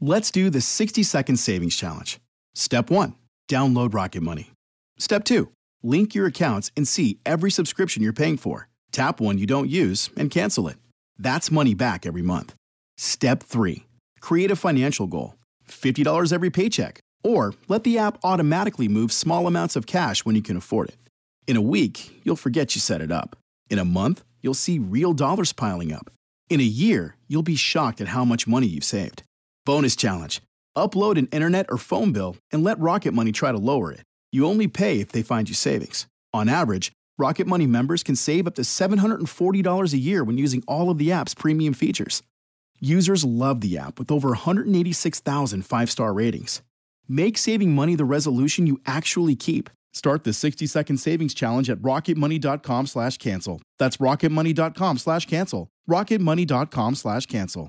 Let's do the 60-second savings challenge. Step 1, download Rocket Money. Step 2, link your accounts and see every subscription you're paying for. Tap one you don't use and cancel it. That's money back every month. Step 3, create a financial goal. $50 every paycheck. Or let the app automatically move small amounts of cash when you can afford it. In a week, you'll forget you set it up. In a month, you'll see real dollars piling up. In a year, you'll be shocked at how much money you've saved. Bonus challenge. Upload an internet or phone bill and let Rocket Money try to lower it. You only pay if they find you savings. On average, Rocket Money members can save up to $740 a year when using all of the app's premium features. Users love the app with over 186,000 five-star ratings. Make saving money the resolution you actually keep. Start the 60-second savings challenge at rocketmoney.com/cancel. That's rocketmoney.com/cancel. rocketmoney.com/cancel.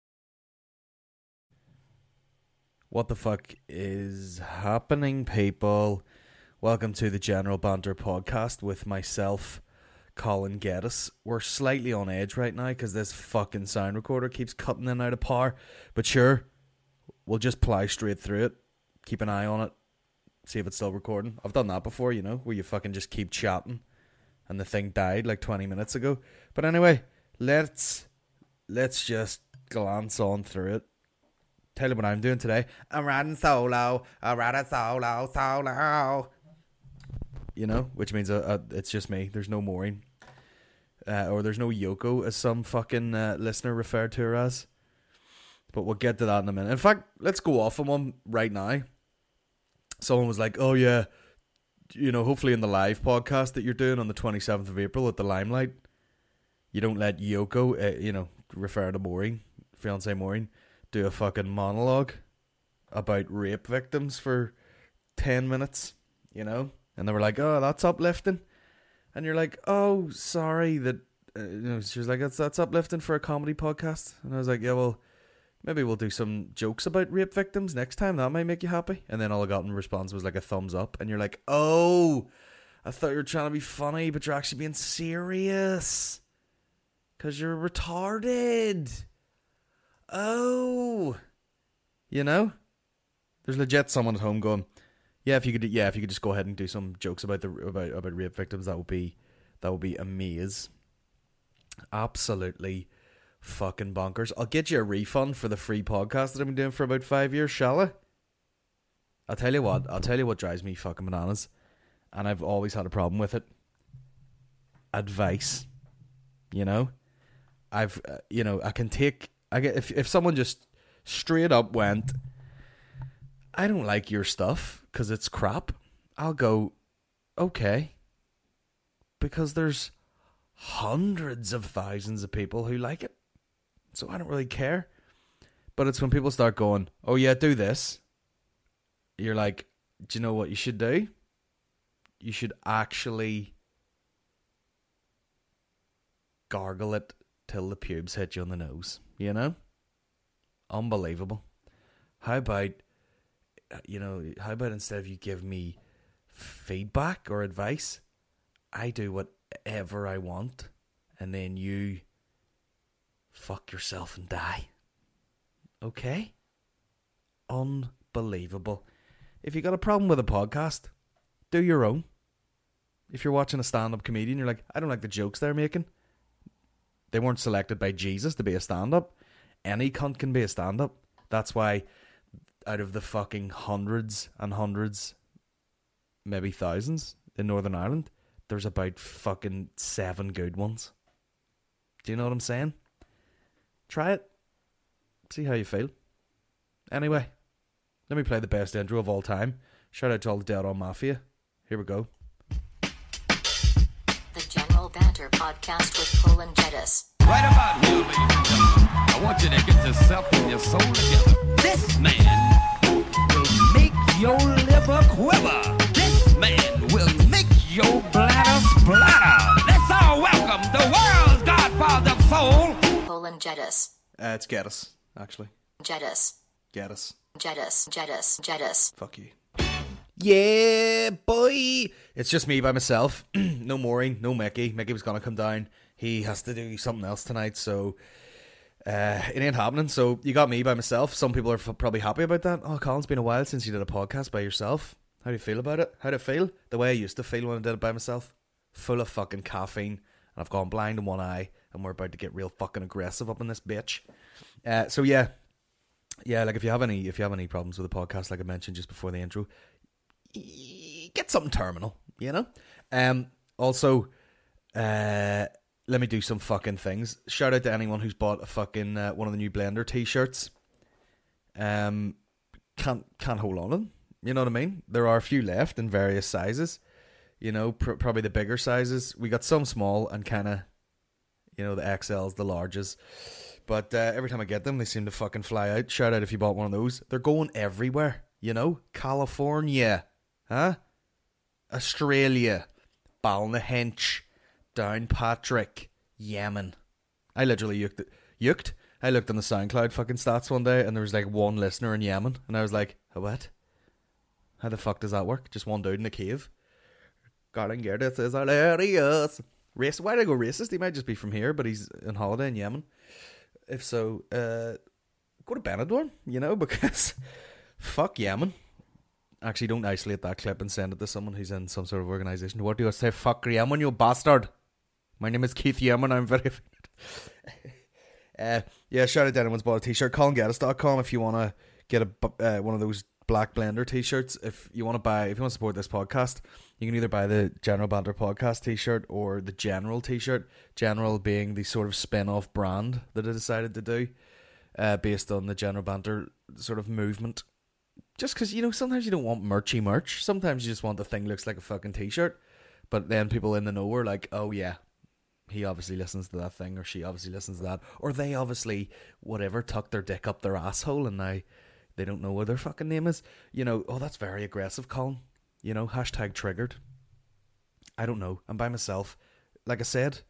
What the fuck is happening, people? Welcome to the General Banter podcast with myself, Colin Geddes. We're slightly on edge right now because this fucking sound recorder keeps cutting in and out of power. But sure, we'll just plow straight through it. Keep an eye on it. See if it's still recording. I've done that before, you know, where you fucking just keep chatting and the thing died like 20 minutes ago. But anyway, let's just glance on through it. Tell you what I'm doing today. I'm riding solo. You know, which means it's just me. There's no Maureen. Or there's no Yoko, as some fucking listener referred to her as. But we'll get to that in a minute. In fact, let's go off on one right now. Someone was like, oh yeah, you know, hopefully in the live podcast that you're doing on the 27th of April at the Limelight, you don't let Yoko, refer to Maureen, fiancé Maureen, do a fucking monologue about rape victims for 10 minutes, you know? And they were like, oh, that's uplifting. And you're like, oh, sorry that, she was like, that's uplifting for a comedy podcast. And I was like, yeah, well, maybe we'll do some jokes about rape victims next time. That might make you happy. And then all I got in response was like a thumbs up. And you're like, oh, I thought you were trying to be funny, but you're actually being serious. Because you're retarded. Oh. You know? There's legit someone at home going, if you could just go ahead and do some jokes about about rape victims, that would be amazing. Absolutely fucking bonkers. I'll get you a refund for the free podcast that I've been doing for about 5 years, shall I? I'll tell you what drives me fucking bananas, and I've always had a problem with it. Advice. You know? If someone just straight up went, I don't like your stuff because it's crap, I'll go, okay. Because there's hundreds of thousands of people who like it. So I don't really care. But it's when people start going, oh yeah, do this. You're like, do you know what you should do? You should actually gargle it till the pubes hit you on the nose. You know? Unbelievable. How about instead of you give me feedback or advice, I do whatever I want, and then you fuck yourself and die. Okay? Unbelievable. If you got a problem with a podcast, do your own. If you're watching a stand-up comedian, you're like, I don't like the jokes they're making. They weren't selected by Jesus to be a stand-up. Any cunt can be a stand-up. That's why out of the fucking hundreds and hundreds, maybe thousands in Northern Ireland, there's about fucking 7 good ones. Do you know what I'm saying? Try it. See how you feel. Anyway, let me play the best intro of all time. Shout out to all the Dead On Mafia. Here we go. The General Banter Podcast with Colin Geddes. Right about here, ladies and gentlemen, I want you to get yourself and your soul together. This man will make your liver quiver. This man will make your bladder splatter. Let's all welcome the world's godfather of soul, Colin Geddes. It's Geddes, actually. Geddes. Geddes. Geddes. Geddes. Geddes. Fuck you. Yeah, boy. It's just me by myself. No Maureen, no Mickey. Mickey was going to come down. He has to do something else tonight, so It ain't happening. So you got me by myself. Some people are probably happy about that. Oh, Colin, it's been a while since you did a podcast by yourself. How do you feel about it? How do you feel? The way I used to feel when I did it by myself. Full of fucking caffeine. And I've gone blind in one eye. And we're about to get real fucking aggressive up in this bitch. So yeah. Yeah, like if you have any problems with the podcast, like I mentioned just before the intro, get something terminal, you know? Also, let me do some fucking things. Shout out to anyone who's bought a fucking one of the new Blender t-shirts. Can't hold on to them. You know what I mean? There are a few left in various sizes. You know, probably the bigger sizes. We got some small and kind of, you know, the XLs, the larges. But every time I get them, they seem to fucking fly out. Shout out if you bought one of those. They're going everywhere, you know? California, huh? Australia, Balnahinch, Downpatrick, Yemen. I literally yuked. I looked on the SoundCloud fucking stats one day, and there was like one listener in Yemen. And I was like, what? How the fuck does that work? Just one dude in a cave? Garland Gerdes is hilarious. Why did I go racist? He might just be from here, but he's on holiday in Yemen. If so, go to Benidorm, you know, because fuck Yemen. Actually, don't isolate that clip and send it to someone who's in some sort of organisation. What do you say? Fuck Yemen, you bastard. My name is Keith Yemen. I'm very yeah, shout out to anyone's bought a t-shirt. ColinGettis.com if you want to get a one of those black Blender t-shirts. If you want to support this podcast, you can either buy the General Banter podcast t-shirt or the General t-shirt. General being the sort of spin-off brand that I decided to do based on the General Banter sort of movement. Just because, you know, sometimes you don't want merchy merch. Sometimes you just want the thing looks like a fucking t-shirt. But then people in the know are like, oh yeah, he obviously listens to that thing, or she obviously listens to that, or they obviously, whatever, tuck their dick up their asshole and now they don't know what their fucking name is. You know, oh, that's very aggressive, Colin. You know, hashtag triggered. I don't know. I'm by myself. Like I said,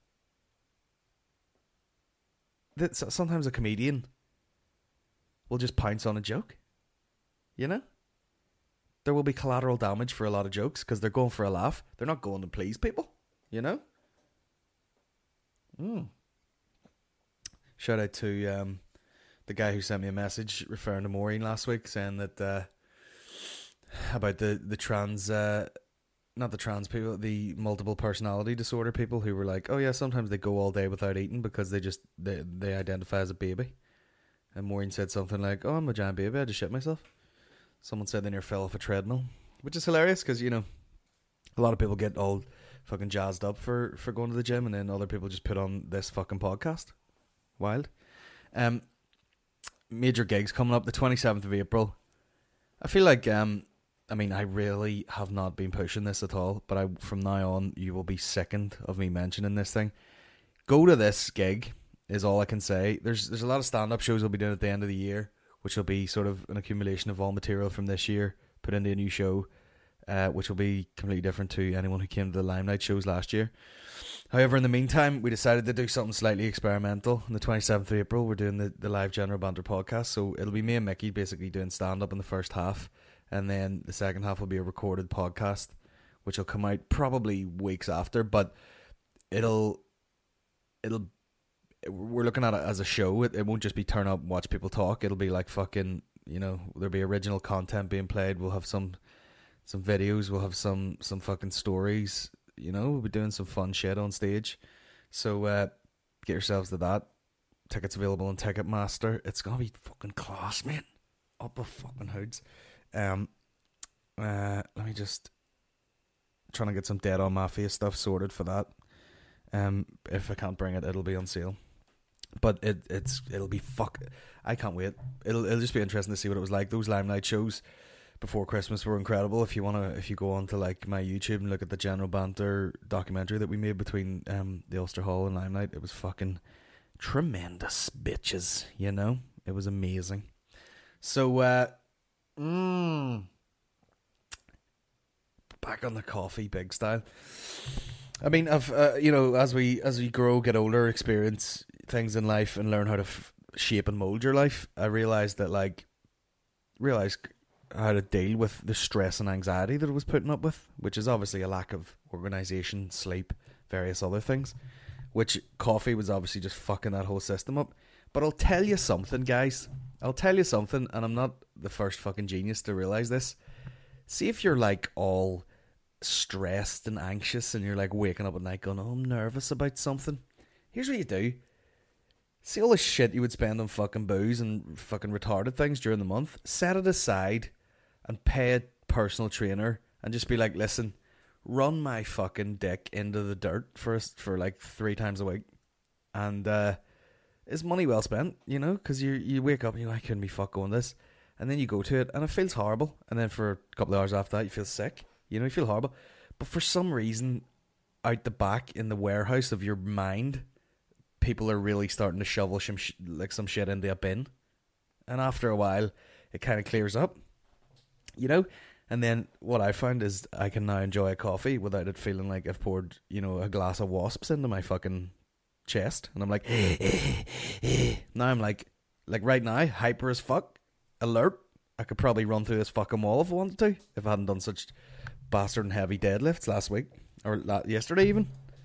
sometimes a comedian will just pounce on a joke. You know? There will be collateral damage for a lot of jokes because they're going for a laugh. They're not going to please people. You know? Shout out to the guy who sent me a message referring to Maureen last week, saying that about the trans, not the trans people, the multiple personality disorder people who were like, oh yeah, sometimes they go all day without eating because they identify as a baby. And Maureen said something like, oh, I'm a giant baby, I just shit myself. Someone said they near fell off a treadmill, which is hilarious because, you know, a lot of people get all fucking jazzed up for going to the gym, and then other people just put on this fucking podcast. Wild. Major gigs coming up the 27th of April. I feel like, I mean, I really have not been pushing this at all, but from now on, you will be sickened of me mentioning this thing. Go to this gig is all I can say. There's a lot of stand-up shows we'll be doing at the end of the year, which will be sort of an accumulation of all material from this year put into a new show, which will be completely different to anyone who came to the Limelight shows last year. However, in the meantime, we decided to do something slightly experimental. On the 27th of April, we're doing the live General Banter podcast, so it'll be me and Mickey basically doing stand-up in the first half, and then the second half will be a recorded podcast, which will come out probably weeks after, but we're looking at it as a show. It won't just be turn up and watch people talk. It'll be like fucking, you know, there'll be original content being played. We'll have some videos. We'll have some fucking stories. You know, we'll be doing some fun shit on stage. So get yourselves to that. Tickets available on Ticketmaster. It's gonna be fucking class, man. Up the fucking hoods. Let me just trying to get some Dead on Mafia stuff sorted for that. If I can't bring it, it'll be on sale. But it'll be I can't wait. It'll just be interesting to see what it was like. Those Limelight shows before Christmas were incredible. If you go on to like my YouTube and look at the General Banter documentary that we made between the Ulster Hall and Limelight, it was fucking tremendous, bitches. You know, it was amazing. So back on the coffee, big style. I mean, I've you know, as we grow, get older, experience things in life, and learn how to shape and mold your life, I realized how to deal with the stress and anxiety that I was putting up with, which is obviously a lack of organisation, sleep, various other things, which coffee was obviously just fucking that whole system up. But I'll tell you something, guys. I'll tell you something, and I'm not the first fucking genius to realise this. See if you're like all stressed and anxious and you're like waking up at night going, oh, I'm nervous about something. Here's what you do. See all the shit you would spend on fucking booze and fucking retarded things during the month? Set it aside and pay a personal trainer and just be like, listen, run my fucking dick into the dirt for like 3 times a week. And it's money well spent, you know, because you wake up and you're like, I couldn't be fuck going this. And then you go to it and it feels horrible. And then for a couple of hours after that, you feel sick. You know, you feel horrible. But for some reason, out the back in the warehouse of your mind, people are really starting to shovel some shit into a bin. And after a while, it kind of clears up. You know? And then what I found is I can now enjoy a coffee without it feeling like I've poured, you know, a glass of wasps into my fucking chest. And I'm like, now I'm like right now, hyper as fuck, alert. I could probably run through this fucking wall if I wanted to, if I hadn't done such bastard and heavy deadlifts last week or yesterday even.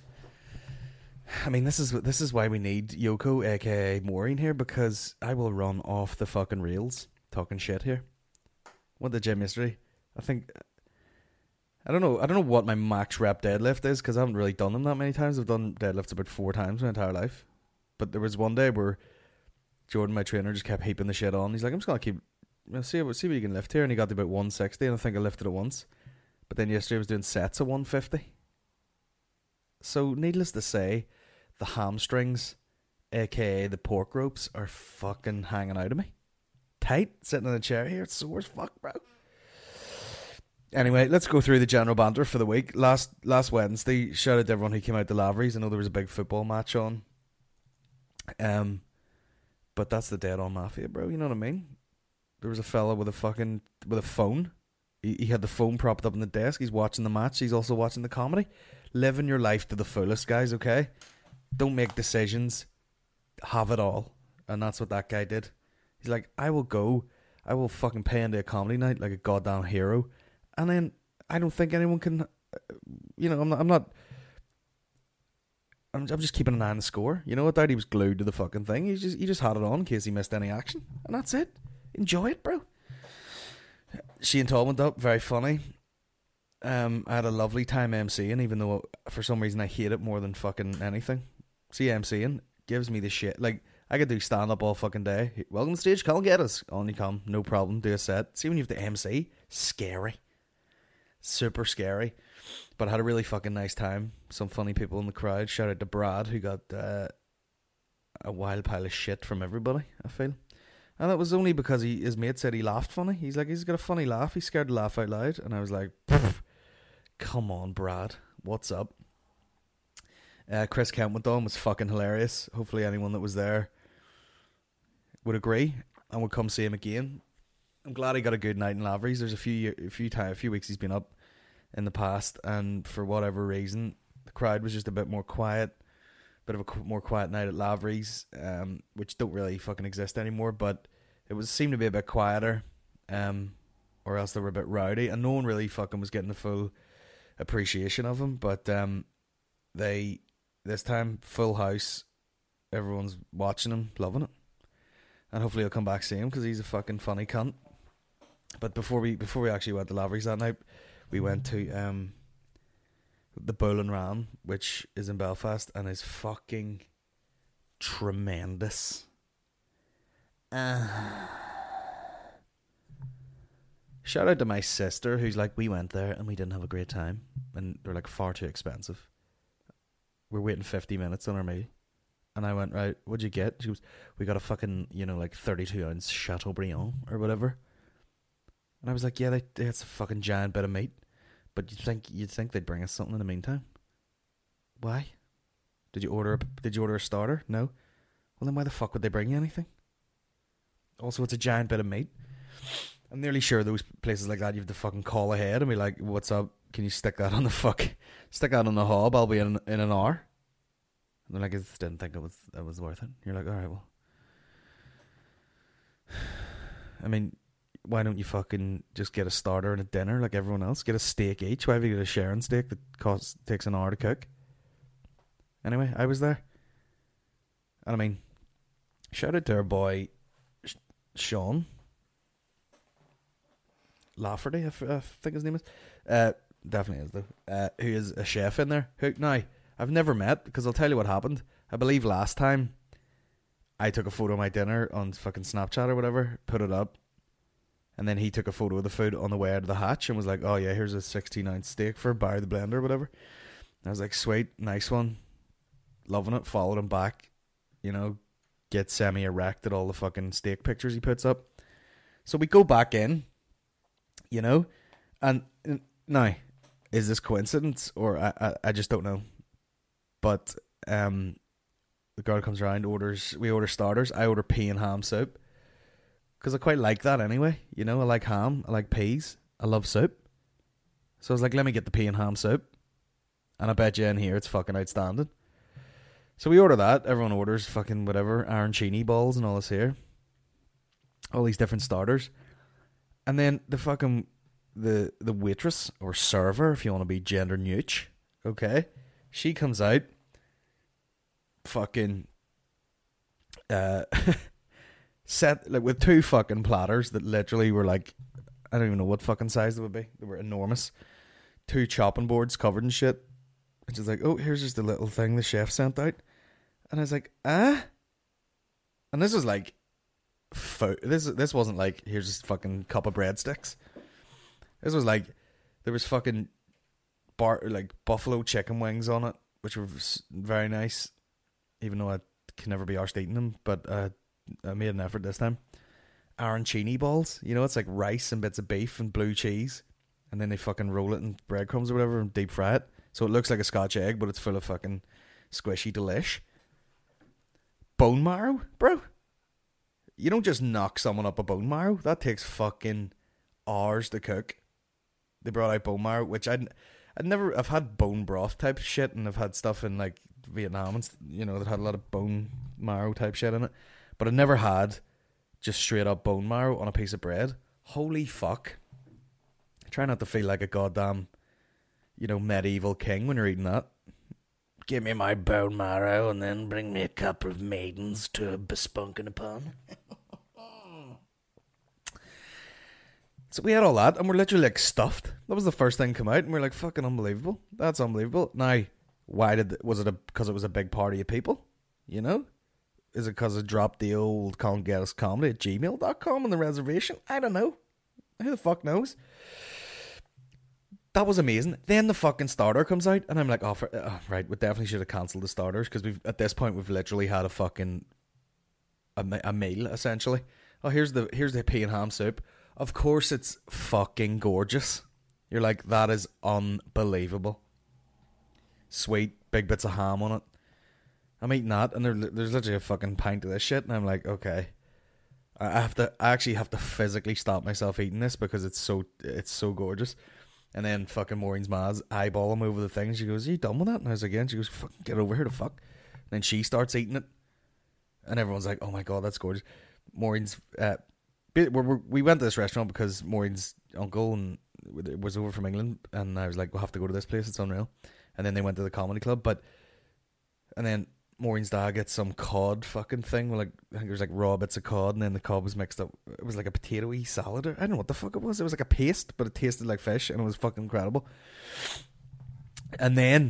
I mean, this is why we need Yoko, aka Maureen, here, because I will run off the fucking rails talking shit here. Went to the gym yesterday. I don't know what my max rep deadlift is because I haven't really done them that many times. I've done deadlifts about 4 times my entire life. But there was one day where Jordan, my trainer, just kept heaping the shit on. He's like, I'm just gonna keep see what you can lift here, and he got to about 160, and I think I lifted it once. But then yesterday I was doing sets of 150. So needless to say, the hamstrings, aka the pork ropes, are fucking hanging out of me. Tight, sitting in a chair here, it's sore as fuck, bro. Anyway, let's go through the general banter for the week. Last Wednesday, shout out to everyone who came out to Lavery's. I know there was a big football match on. But that's the dead on mafia, bro. You know what I mean? There was a fella with a phone. He had the phone propped up on the desk. He's watching the match. He's also watching the comedy. Living your life to the fullest, guys, okay? Don't make decisions. Have it all. And that's what that guy did. He's like, I will fucking pay into a comedy night like a goddamn hero. And then I don't think anyone can, you know, I'm just keeping an eye on the score. You know, I thought he was glued to the fucking thing. He just had it on in case he missed any action. And that's it. Enjoy it, bro. She and Tom went up, very funny. I had a lovely time MCing, even though for some reason I hate it more than fucking anything. See, MCing gives me the shit. Like, I could do stand-up all fucking day. Welcome to stage, come and get us. On you come, no problem, do a set. See, when you have to MC, scary. Super scary. But I had a really fucking nice time. Some funny people in the crowd. Shout out to Brad, who got a wild pile of shit from everybody, I feel. And it was only because his mate said he laughed funny. He's like, he's got a funny laugh. He's scared to laugh out loud. And I was like, come on, Brad. What's up? Chris Kent went on, was fucking hilarious. Hopefully anyone that was there would agree and would come see him again. I'm glad he got a good night in Lavery's. There's a few weeks he's been up in the past, and for whatever reason, the crowd was just a bit more quiet. Bit of a more quiet night at Lavery's, which don't really fucking exist anymore, but it seemed to be a bit quieter, or else they were a bit rowdy, and no one really fucking was getting the full appreciation of him. But this time, full house, everyone's watching him, loving it, and hopefully he'll come back see him because he's a fucking funny cunt. But before we actually went to Lavery's that night, we went to the Bull and Ram, which is in Belfast and is fucking tremendous. Shout out to my sister, who's like, we went there and we didn't have a great time, and they're like far too expensive. We're waiting 50 minutes on our meal, and I went, right, what'd you get? She goes, we got a fucking, you know, like 32-ounce Chateaubriand or whatever. And I was like, yeah, that's a fucking giant bit of meat. But you'd think they'd bring us something in the meantime. Why? Did you order a starter? No. Well, then why the fuck would they bring you anything? Also, it's a giant bit of meat. I'm nearly sure those places like that you have to fucking call ahead and be like, what's up? Can you stick that on the hob? I'll be in an hour. And they're like, I just didn't think it was worth it. You're like, all right, well. I mean, why don't you fucking just get a starter and a dinner like everyone else? Get a steak each. Why have you got a sharing steak that takes an hour to cook? Anyway, I was there. And I mean, Shout out to our boy Sean Lafferty, I think his name is. Definitely is though. Who is a chef in there. Who now I've never met, because I'll tell you what happened. I believe last time I took a photo of my dinner on fucking Snapchat or whatever, put it up, and then he took a photo of the food on the way out of the hatch and was like, "Oh yeah, here's a 16-ounce steak for Barry the Blender," or whatever. And I was like, "Sweet, nice one, loving it." Followed him back, you know, get semi-erect at all the fucking steak pictures he puts up. So we go back in, you know, and now, is this coincidence or I just don't know. But the girl comes around, we order starters. I order pea and ham soup because I quite like that anyway. You know, I like ham, I like peas, I love soup. So I was like, let me get the pea and ham soup, and I bet you in here it's fucking outstanding. So we order that. Everyone orders fucking whatever, arancini balls and all this here, all these different starters, and then the fucking the waitress or server, if you want to be gender neutral, okay, she comes out, fucking set like with two fucking platters that literally were like, I don't even know what fucking size they would be. They were enormous. Two chopping boards covered in shit. And she's like, "Oh, here's just a little thing the chef sent out." And I was like, "Ah?" And this was like, this wasn't like, here's just fucking cup of breadsticks. This was like, there was fucking buffalo chicken wings on it, which were very nice, even though I can never be arsed eating them. But I made an effort this time. Arancini balls, you know, it's like rice and bits of beef and blue cheese, and then they fucking roll it in breadcrumbs or whatever and deep fry it. So it looks like a Scotch egg, but it's full of fucking squishy delish. Bone marrow, bro. You don't just knock someone up a bone marrow. That takes fucking hours to cook. They brought out bone marrow, which I've had bone broth type shit, and I've had stuff in like Vietnam and, you know, that had a lot of bone marrow type shit in it. But I've never had just straight up bone marrow on a piece of bread. Holy fuck. Try not to feel like a goddamn, you know, medieval king when you're eating that. Give me my bone marrow and then bring me a couple of maidens to bespunk upon. So we had all that, and we're literally like stuffed. That was the first thing come out, and we're like, fucking unbelievable. That's unbelievable. Now, was it because it was a big party of people? You know? Is it because I dropped the old can'tgetuscomedy@gmail.com on the reservation? I don't know. Who the fuck knows? That was amazing. Then the fucking starter comes out, and I'm like, right, we definitely should have cancelled the starters, because at this point we've literally had a fucking a meal essentially. Oh, here's the pea and ham soup. Of course, it's fucking gorgeous. You're like, that is unbelievable. Sweet, big bits of ham on it. I'm eating that, and there's literally a fucking pint of this shit, and I'm like, okay, I actually have to physically stop myself eating this because it's so gorgeous. And then fucking Maureen's ma's eyeball him over the thing. She goes, "Are you done with that?" And I was like, "Yeah." She goes, "Fucking get over here to fuck." And then she starts eating it, and everyone's like, "Oh my god, that's gorgeous." Maureen's we went to this restaurant because Maureen's uncle was over from England, and I was like, "We'll have to go to this place. It's unreal." And then they went to the comedy club, and then Maureen's dad gets some cod fucking thing. Like, I think there was like raw bits of cod, and then the cod was mixed up. It was like a potato-y salad, or I don't know what the fuck it was. It was like a paste, but it tasted like fish, and it was fucking incredible. And then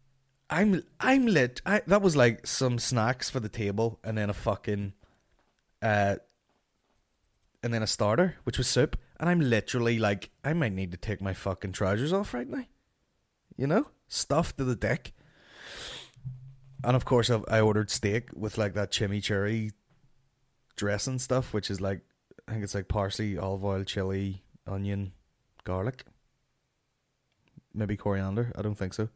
that was like some snacks for the table, and then a fucking and then a starter, which was soup. And I'm literally like, I might need to take my fucking trousers off right now. You know? Stuffed to the dick. And of course, I ordered steak with like that chimichurri dressing stuff, which is like, I think it's like parsley, olive oil, chili, onion, garlic. Maybe coriander. I don't think so.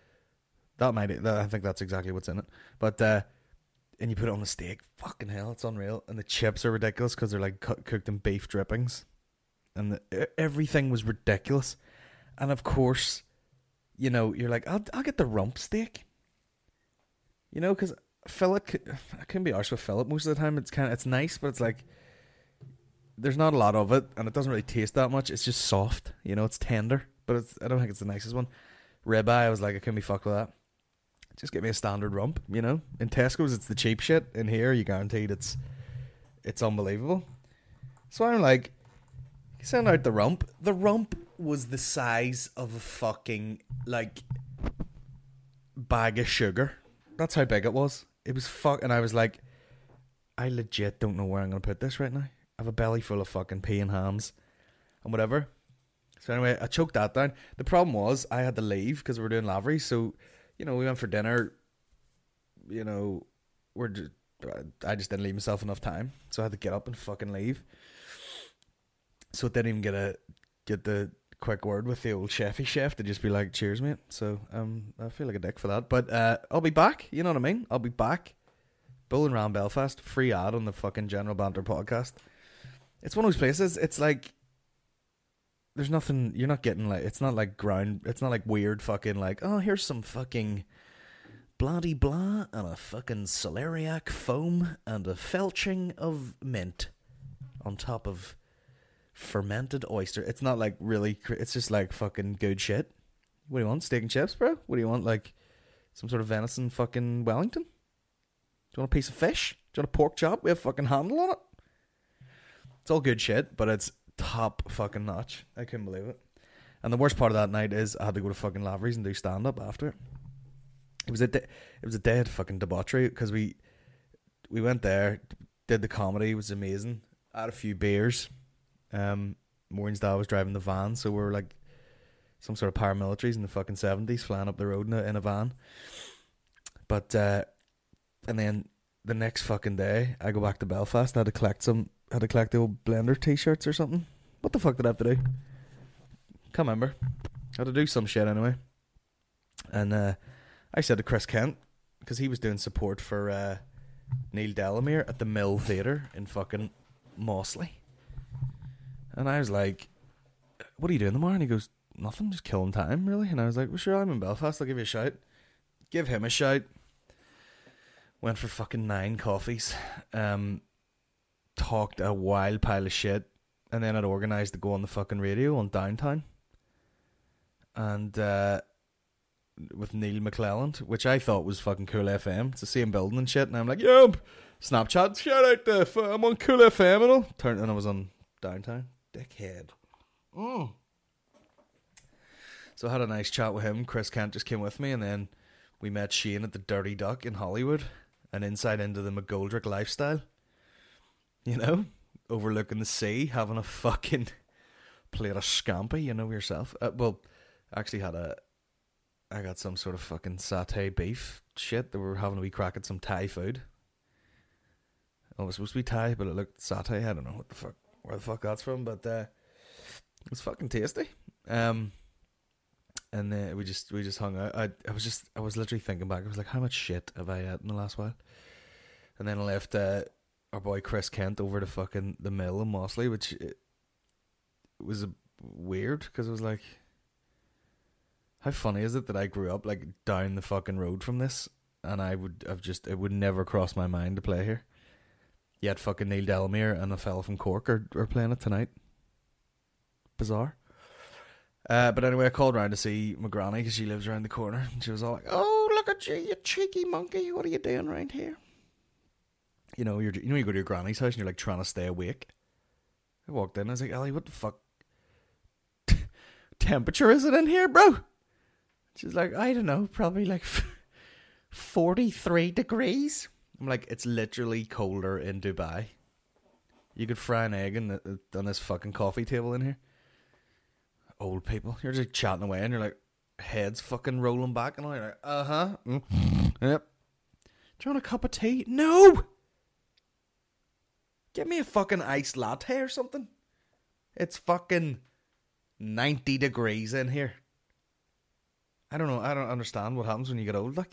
I think that's exactly what's in it. But, and you put it on the steak. Fucking hell, it's unreal. And the chips are ridiculous because they're like cooked in beef drippings. And everything was ridiculous. And of course, you know, you're like, I'll get the rump steak. You know, because fillet, I couldn't be arsed with fillet most of the time. It's nice, but it's like, there's not a lot of it, and it doesn't really taste that much. It's just soft, you know, it's tender, but I don't think it's the nicest one. Ribeye, I was like, I couldn't be fucked with that. just get me a standard rump, you know. In Tesco's, it's the cheap shit. In here, you guaranteed it's unbelievable. So I'm like, send out the rump. The rump was the size of a fucking, like, bag of sugar. That's how big it was. It was and I was like, I legit don't know where I'm going to put this right now. I have a belly full of fucking pea and hams and whatever. So anyway, I choked that down. The problem was I had to leave because we were doing Lavery. So, you know, we went for dinner. You know, I just didn't leave myself enough time. So I had to get up and fucking leave. So it didn't even get the quick word with the old chefy chef to just be like, cheers, mate. So I feel like a dick for that. But I'll be back. You know what I mean? I'll be back. Bowling around Belfast. Free ad on the fucking General Banter podcast. It's one of those places. It's like, there's nothing, you're not getting like, it's not like weird fucking like, oh, here's some fucking bloody blah and a fucking celeriac foam and a felching of mint on top of fermented oyster. It's not like really, it's just like fucking good shit. What do you want? Steak and chips, bro? What do you want? Like some sort of venison fucking Wellington? Do you want a piece of fish? Do you want a pork chop? We have fucking handle on it. It's all good shit, but it's top fucking notch. I couldn't believe it. And the worst part of that night is I had to go to fucking Lavery's and do stand up after it. It was a day of fucking debauchery because we went there, did the comedy, it was amazing. I had a few beers. Maureen's dad was driving the van, so we were like some sort of paramilitaries in the fucking 70s flying up the road in a van. But and then the next fucking day I go back to Belfast. I had to collect the old Blender t-shirts or something. What the fuck did I have to do? Can't remember. I had to do some shit anyway. And I said to Chris Kent, because he was doing support for Neil Delamere at the Mill Theatre in fucking Mossley. And I was like, what are you doing tomorrow? And he goes, nothing, just killing time, really. And I was like, well, sure, I'm in Belfast, I'll give you a shout. Give him a shout. Went for fucking 9 coffees. Talked a wild pile of shit. And then I'd organised to go on the fucking radio on Downtown. And with Neil McClelland, which I thought was fucking Cool FM. It's the same building and shit. And I'm like, yo, Snapchat, shout out there. I'm on Cool FM and all. Turned and I was on Downtown. Dickhead. So I had a nice chat with him. Chris Kent just came with me, and then we met Shane at the Dirty Duck in Hollywood, and insight into the McGoldrick lifestyle. You know, overlooking the sea, having a fucking plate of scampi, you know yourself. Well, actually I got some sort of fucking satay beef shit that we were having a wee crack at some Thai food. Oh, it was supposed to be Thai, but it looked satay. I don't know where the fuck that's from, but it was fucking tasty. And then we just hung out. I was literally thinking back. I was like, how much shit have I had in the last while? And then I left our boy Chris Kent over to fucking the Mill in Mossley, which it was weird because I was like, how funny is it that I grew up like down the fucking road from this, and it would never cross my mind to play here. Yet fucking Neil Delamere and a fella from Cork are playing it tonight. Bizarre. But anyway, I called round to see my granny because she lives around the corner. And she was all like, oh, look at you, you cheeky monkey. What are you doing around here? You know, you go to your granny's house and you're like trying to stay awake. I walked in, I was like, Ellie, what the fuck temperature is it in here, bro? She's like, I don't know, probably like 43 degrees. I'm like, it's literally colder in Dubai. You could fry an egg on this fucking coffee table in here. Old people, you're just chatting away and you're like, heads fucking rolling back and all. You're like, yep. Do you want a cup of tea? No! Get me a fucking iced latte or something. It's fucking 90 degrees in here. I don't know. I don't understand what happens when you get old. Like,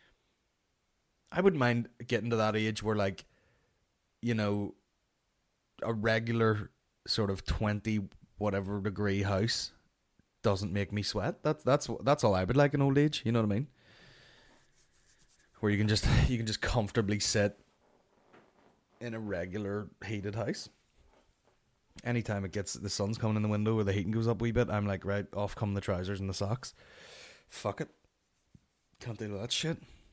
I wouldn't mind getting to that age where, like, you know, a regular sort of 20 whatever degree house doesn't make me sweat. That's all I would like in old age. You know what I mean? Where you can just comfortably sit in a regular heated house. Anytime the sun's coming in the window or the heating goes up a wee bit, I'm like, right, off come the trousers and the socks. Fuck it. Can't do that shit.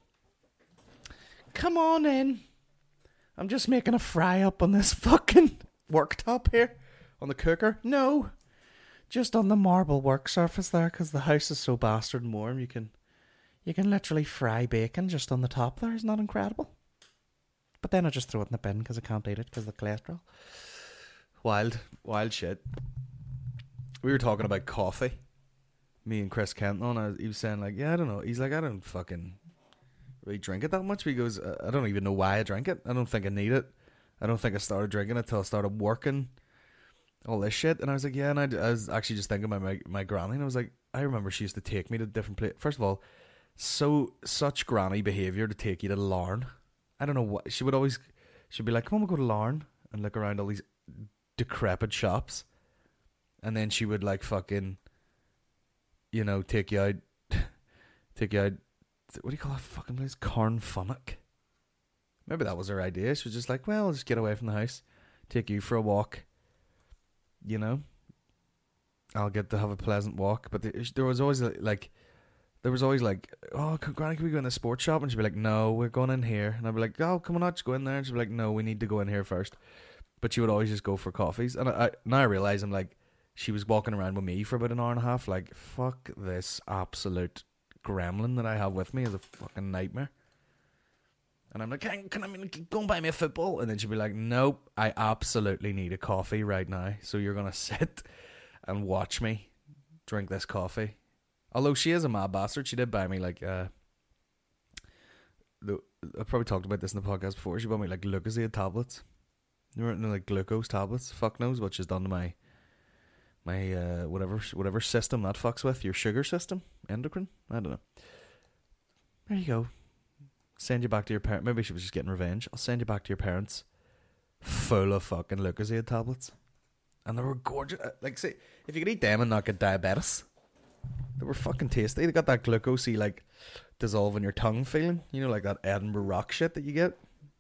Come on in. I'm just making a fry up on this fucking worktop here. On the cooker. No. Just on the marble work surface there, because the house is so bastard and warm. You can literally fry bacon just on the top there. Isn't that incredible? But then I just throw it in the bin because I can't eat it because of the cholesterol. Wild shit. We were talking about coffee. Me and Chris Kenton, he was saying like, yeah, I don't know. He's like, I don't fucking really drink it that much. But he goes, I don't even know why I drink it. I don't think I need it. I don't think I started drinking it till I started working. All this shit. And I was like, yeah. And I was actually just thinking about my granny. And I was like, I remember she used to take me to different places. First of all, such granny behaviour to take you to Larne. I don't know what. She'd be like, come on, we'll go to Larne and look around all these decrepit shops. And then she would like fucking, you know, take you out, what do you call that fucking place? Carnfunnock. Maybe that was her idea. She was just like, well, I'll just get away from the house, take you for a walk, you know. I'll get to have a pleasant walk. But there was always like, oh, Granny, can we go in the sports shop? And she'd be like, no, we're going in here. And I'd be like, oh, come on out, just go in there. And she'd be like, no, we need to go in here first. But she would always just go for coffees. And now I realise I'm like, she was walking around with me for about an hour and a half, like, fuck this absolute gremlin that I have with me is a fucking nightmare. And I'm like, can I go and buy me a football? And then she'd be like, nope, I absolutely need a coffee right now. So you're going to sit and watch me drink this coffee. Although she is a mad bastard, she did buy me like, I probably talked about this in the podcast before. She bought me like Lucozade tablets. You know, like glucose tablets. Fuck knows what she's done to my whatever system that fucks with your sugar system, endocrine. I don't know. There you go. Send you back to your parents. Maybe she was just getting revenge. I'll send you back to your parents, full of fucking Lucozade tablets, and they were gorgeous. Like, say, if you could eat them and not get diabetes, they were fucking tasty. They got that glucosey like dissolve in your tongue feeling. You know, like that Edinburgh Rock shit that you get.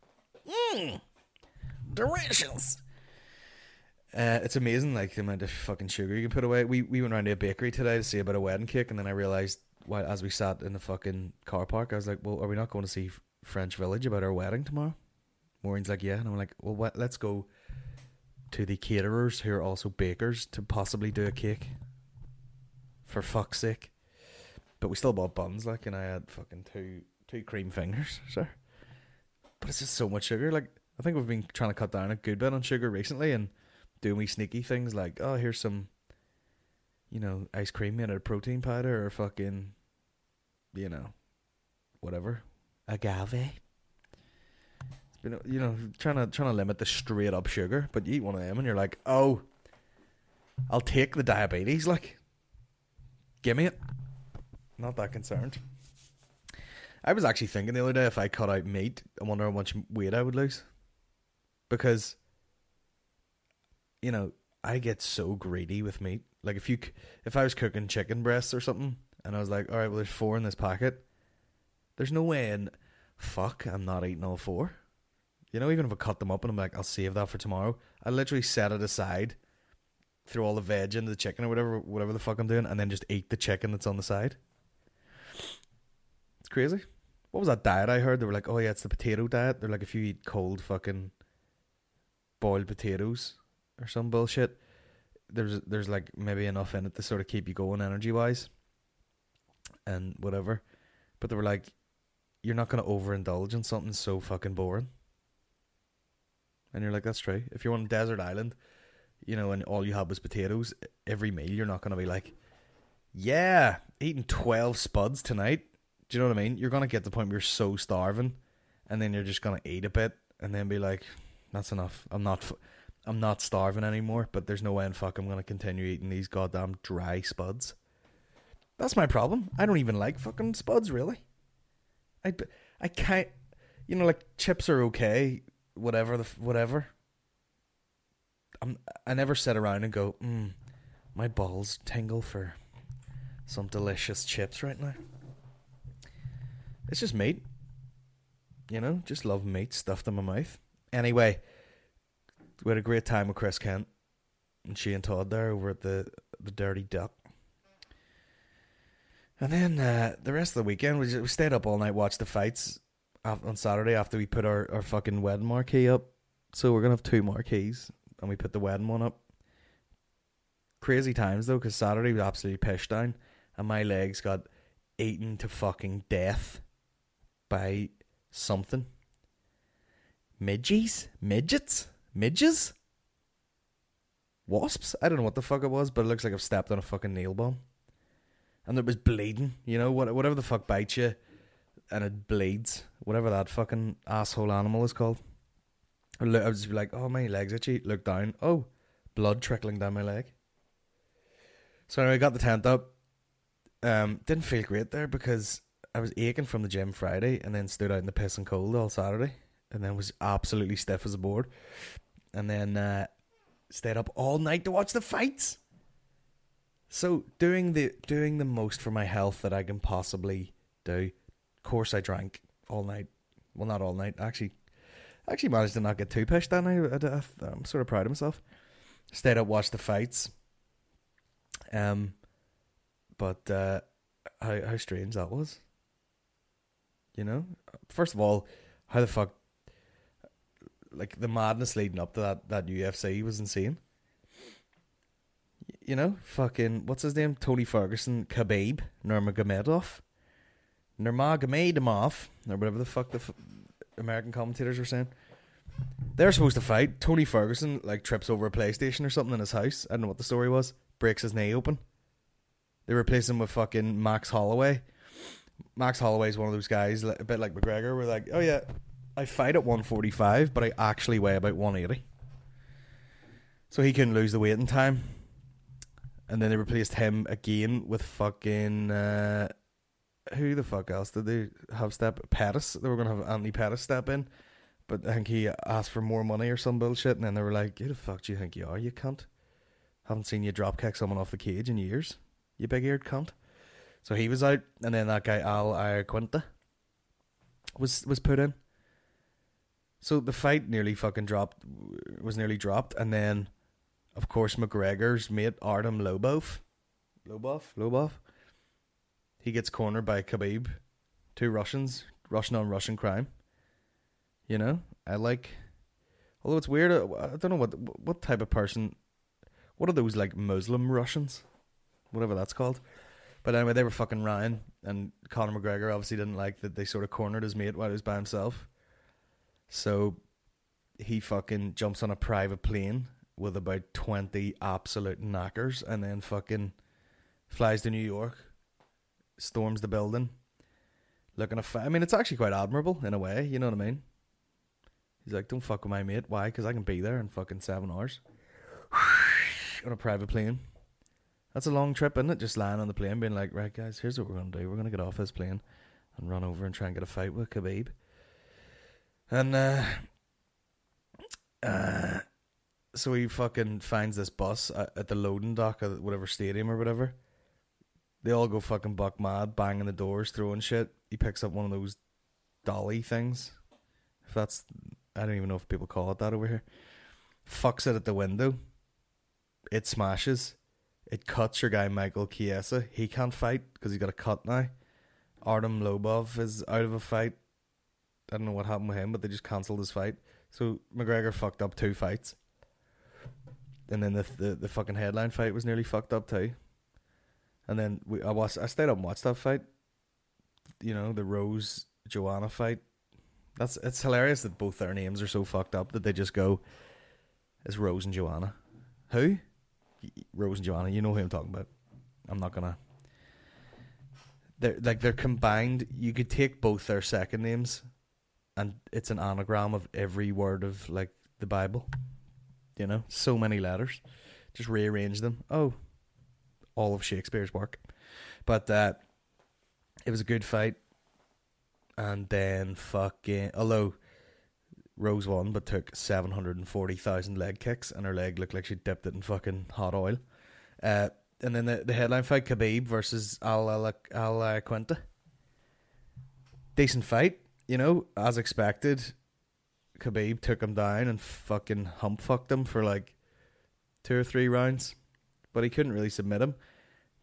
Delicious. It's amazing, like the amount of fucking sugar you can put away. We went around to a bakery today to see about a wedding cake, and then I realised, as we sat in the fucking car park, I was like, well, are we not going to see French Village about our wedding tomorrow? Maureen's like, yeah. And I'm like, well, let's go to the caterers who are also bakers to possibly do a cake. For fuck's sake. But we still bought buns, like, and I had fucking two cream fingers, sir. But it's just so much sugar. Like, I think we've been trying to cut down a good bit on sugar recently and doing wee sneaky things like, oh, here's some, you know, ice cream made out of protein powder or fucking, you know, whatever, agave. It's been, you know, trying to limit the straight up sugar, but you eat one of them and you're like, oh, I'll take the diabetes, like, give me it. Not that concerned. I was actually thinking the other day, if I cut out meat, I wonder how much weight I would lose. Because, you know, I get so greedy with meat. Like, if I was cooking chicken breasts or something, and I was like, all right, well, there's 4 in this packet. There's no way in fuck I'm not eating all 4. You know, even if I cut them up and I'm like, I'll save that for tomorrow, I literally set it aside, throw all the veg into the chicken or whatever the fuck I'm doing, and then just eat the chicken that's on the side. It's crazy. What was that diet I heard? They were like, oh yeah, it's the potato diet. They're like, if you eat cold fucking boiled potatoes or some bullshit, there's like maybe enough in it to sort of keep you going energy wise and whatever. But they were like, you're not going to overindulge in something so fucking boring. And you're like, that's true. If you're on a desert island, you know, and all you had was potatoes, every meal you're not going to be like, yeah, eating 12 spuds tonight. Do you know what I mean? You're going to get to the point where you're so starving, and then you're just going to eat a bit and then be like, that's enough. I'm not starving anymore, but there's no way in fuck I'm going to continue eating these goddamn dry spuds. That's my problem. I don't even like fucking spuds, really. I can't, you know, like chips are okay, whatever. I never sit around and go, my balls tingle for some delicious chips right now. It's just meat. You know, just love meat stuffed in my mouth. Anyway, we had a great time with Chris Kent and she and Todd there over at the Dirty Duck. And then the rest of the weekend, we stayed up all night, watched the fights on Saturday after we put our fucking wedding marquee up. So we're going to have 2 marquees, and we put the wedding one up. Crazy times, though, because Saturday was absolutely pissed down, and my legs got eaten to fucking death by something. Midges? Midgets? Midges? Wasps? I don't know what the fuck it was, but it looks like I've stepped on a fucking nail bomb. And it was bleeding, you know, whatever the fuck bites you, and it bleeds. Whatever that fucking asshole animal is called. I was like, oh, my leg's itchy. Look down. Oh, blood trickling down my leg. So anyway, I got the tent up. Didn't feel great there because I was aching from the gym Friday and then stood out in the piss and cold all Saturday. And then was absolutely stiff as a board. And then stayed up all night to watch the fights. So doing the most for my health that I can possibly do. Of course I drank all night. Well, not all night. Actually managed to not get too pissed that night. I'm sort of proud of myself. Stayed up, watched the fights. But how strange that was. You know? First of all, how the fuck, like, the madness leading up to that UFC was insane. You know, fucking, what's his name? Tony Ferguson, Khabib, Nurmagomedov, or whatever the fuck the American commentators were saying. They're supposed to fight. Tony Ferguson, like, trips over a PlayStation or something in his house. I don't know what the story was. Breaks his knee open. They replace him with fucking Max Holloway. Max Holloway's one of those guys, a bit like McGregor, where like, oh yeah, I fight at 145, but I actually weigh about 180. So he couldn't lose the weight in time. And then they replaced him again with fucking who the fuck else did they have step? Pettis. They were going to have Anthony Pettis step in, but I think he asked for more money or some bullshit, and then they were like, who the fuck do you think you are, you cunt? Haven't seen you drop kick someone off the cage in years, you big-eared cunt. So he was out, and then that guy Al Iaquinta was put in. So the fight was nearly dropped, and then, of course, McGregor's mate Artem Lobov, he gets cornered by Khabib. 2 Russians, Russian on Russian crime. You know, although it's weird, I don't know what type of person, what are those, like, Muslim Russians? Whatever that's called. But anyway, they were fucking Ryan, and Conor McGregor obviously didn't like that they sort of cornered his mate while he was by himself. So he fucking jumps on a private plane with about 20 absolute knackers and then fucking flies to New York, storms the building, looking at I mean, it's actually quite admirable in a way, you know what I mean? He's like, don't fuck with my mate. Why? Because I can be there in fucking 7 hours on a private plane. That's a long trip, isn't it? Just lying on the plane being like, right guys, here's what we're going to do. We're going to get off this plane and run over and try and get a fight with Khabib. And so he fucking finds this bus at the loading dock at whatever stadium or whatever. They all go fucking buck mad, banging the doors, throwing shit. He picks up one of those dolly things. If that's, I don't even know if people call it that over here. Fucks it at the window. It smashes. It cuts your guy Michael Chiesa. He can't fight because he's got a cut now. Artem Lobov is out of a fight. I don't know what happened with him, but they just cancelled his fight. So McGregor fucked up 2 fights. And then the fucking headline fight was nearly fucked up too. And then I stayed up and watched that fight. You know, the Rose Joanna fight. It's hilarious that both their names are so fucked up that they just go, it's Rose and Joanna. Who? Rose and Joanna. You know who I'm talking about. I'm not gonna. They're combined. You could take both their second names, and it's an anagram of every word of, like, the Bible. You know, so many letters. Just rearrange them. Oh, all of Shakespeare's work. But it was a good fight. And then fucking, although Rose won, but took 740,000 leg kicks, and her leg looked like she dipped it in fucking hot oil. And then the headline fight, Khabib versus Al Iaquinta. Decent fight, you know, as expected. Khabib took him down and fucking hump-fucked him for like 2 or 3 rounds, but he couldn't really submit him.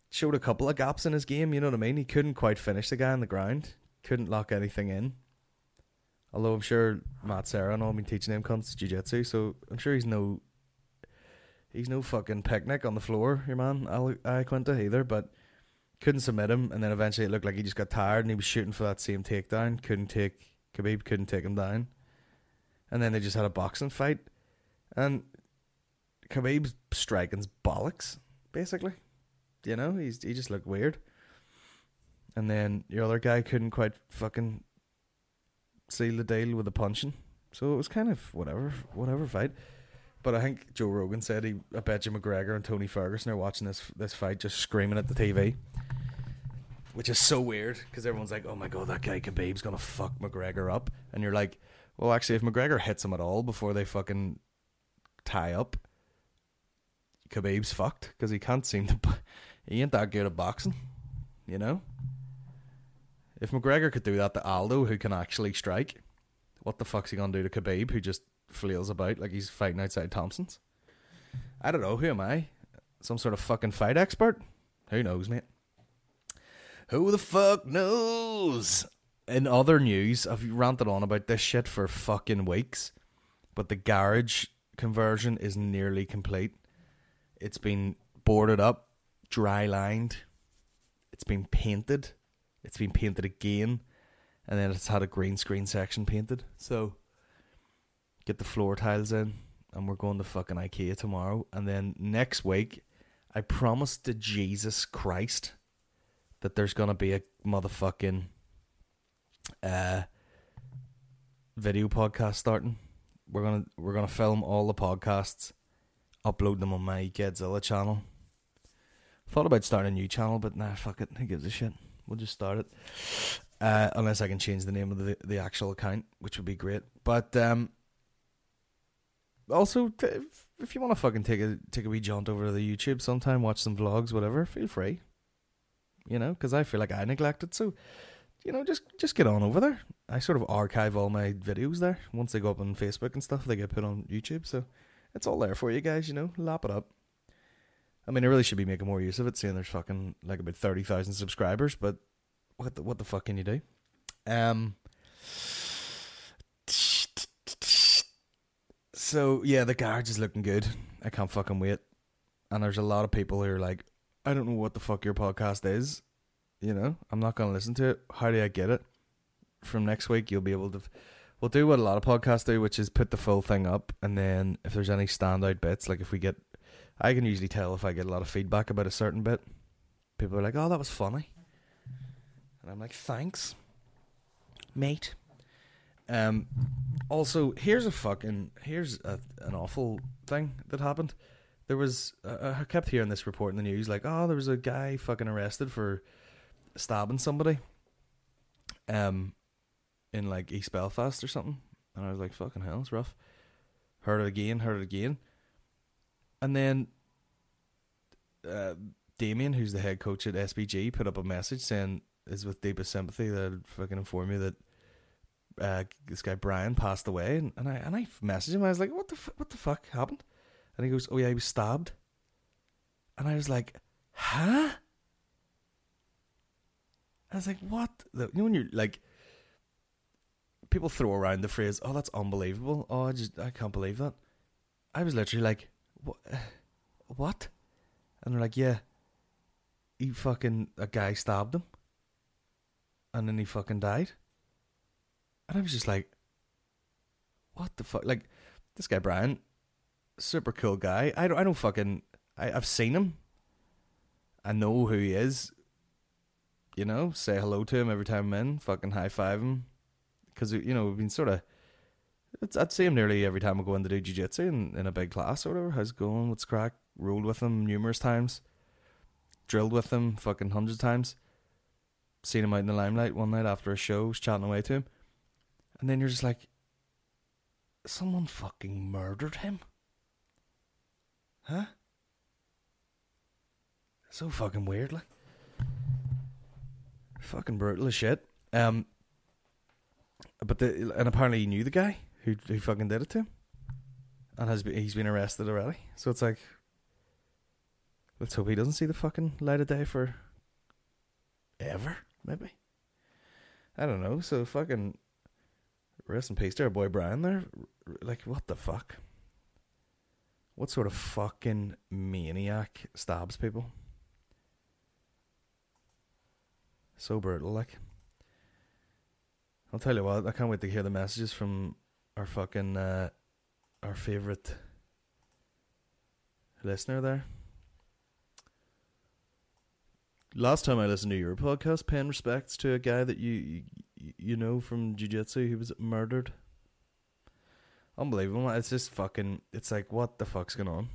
showed a couple of gaps in his game, you know what I mean? He couldn't quite finish the guy on the ground. Couldn't lock anything in. Although I'm sure Matt Serra and all been teaching him cunts jiu-jitsu, so I'm sure he's no fucking picnic on the floor, your man, Quinta, either, but couldn't submit him, and then eventually it looked like he just got tired and he was shooting for that same takedown. Khabib couldn't take him down. And then they just had a boxing fight. And Khabib's striking's bollocks, basically. You know, he just looked weird. And then your other guy couldn't quite fucking seal the deal with the punching. So it was kind of whatever fight. But I think Joe Rogan said I bet you McGregor and Tony Ferguson are watching this fight just screaming at the TV. Which is so weird, because everyone's like, oh my god, that guy Khabib's going to fuck McGregor up. And you're like, well, actually, if McGregor hits him at all before they fucking tie up, Khabib's fucked, because he can't seem to... He ain't that good at boxing, you know? If McGregor could do that to Aldo, who can actually strike, what the fuck's he going to do to Khabib, who just flails about like he's fighting outside Thompson's? I don't know, who am I? Some sort of fucking fight expert? Who knows, mate? Who the fuck knows? In other news, I've ranted on about this shit for fucking weeks, but the garage conversion is nearly complete. It's been boarded up, dry lined, it's been painted again, and then it's had a green screen section painted. So get the floor tiles in, and we're going to fucking IKEA tomorrow. And then next week, I promise to Jesus Christ that there's gonna be a motherfucking video podcast starting. We're gonna film all the podcasts, upload them on my Godzilla channel. Thought about starting a new channel, but nah, fuck it. Who gives a shit? We'll just start it. Unless I can change the name of the actual account, which would be great. But also, if you want to fucking take a wee jaunt over to the YouTube sometime, watch some vlogs, whatever, feel free. You know, because I feel like I neglected. So, you know, just get on over there. I sort of archive all my videos there. Once they go up on Facebook and stuff, they get put on YouTube. So it's all there for you guys, you know. Lap it up. I mean, I really should be making more use of it, seeing there's fucking like about 30,000 subscribers. But what the fuck can you do? So yeah, the garage is looking good. I can't fucking wait. And there's a lot of people who are like, I don't know what the fuck your podcast is. You know, I'm not going to listen to it. How do I get it? From next week, you'll be able to... We'll do what a lot of podcasts do, which is put the full thing up. And then if there's any standout bits, like if we get... I can usually tell if I get a lot of feedback about a certain bit. People are like, oh, that was funny. And I'm like, thanks, mate. Also, here's an awful thing that happened. There was, I kept hearing this report in the news, like, oh, there was a guy fucking arrested for stabbing somebody, in like East Belfast or something. And I was like, fucking hell, it's rough. Heard it again. And then, Damien, who's the head coach at SBG, put up a message saying, is with deepest sympathy that I'd fucking inform you that, this guy Brian passed away. And I messaged him, I was like, what the fuck happened? And he goes, oh yeah, he was stabbed. And I was like, huh? I was like, what? You know when you're like, people throw around the phrase, oh, that's unbelievable. Oh, I can't believe that. I was literally like, what? And they're like, yeah, a guy stabbed him. And then he fucking died. And I was just like, what the fuck? Like, this guy Brian, super cool guy. I've seen him. I know who he is. You know, say hello to him every time I'm in. Fucking high five him. Because, you know, we've been sort of... I'd see him nearly every time I go in to do jiu-jitsu in a big class or whatever. How's it going? What's crack? Rolled with him numerous times. Drilled with him fucking hundreds of times. Seen him out in the limelight one night after a show. Was chatting away to him. And then you're just like... Someone fucking murdered him? Huh? So fucking weird, like. Fucking brutal as shit. But apparently he knew the guy who fucking did it to him, and he's been arrested already. So it's like, Let's hope he doesn't see the fucking light of day for ever, maybe. I don't know. So fucking rest in peace to our boy Brian there. Like, what the fuck? What sort of fucking maniac stabs people? So brutal, like. I'll tell you what, I can't wait to hear the messages from our fucking, our favourite listener there. Last time I listened to your podcast, paying respects to a guy that you know from jiu-jitsu, he was murdered. Unbelievable. It's just fucking, it's like, what the fuck's going on?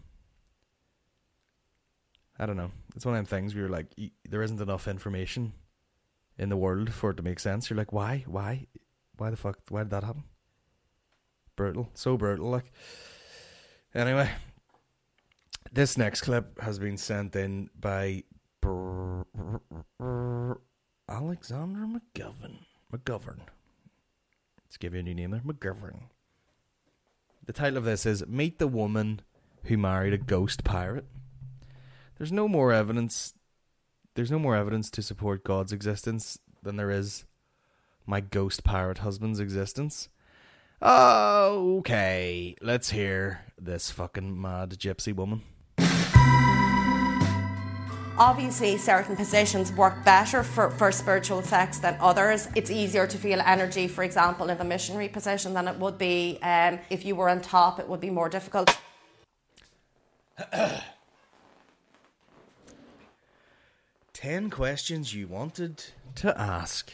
I don't know. It's one of them things where you're like, there isn't enough information in the world for it to make sense. You're like, why the fuck, why did that happen? Brutal. So brutal, like. Anyway, this next clip has been sent in by Alexander McGovern. Let's give you a new name there. McGovern. The title of this is Meet the Woman Who Married a Ghost Pirate. There's no more evidence to support God's existence than there is my ghost pirate husband's existence. Okay, let's hear this fucking mad gypsy woman. Obviously, certain positions work better for spiritual sex than others. It's easier to feel energy, for example, in the missionary position than it would be if you were on top. It would be more difficult. 10 questions you wanted to ask.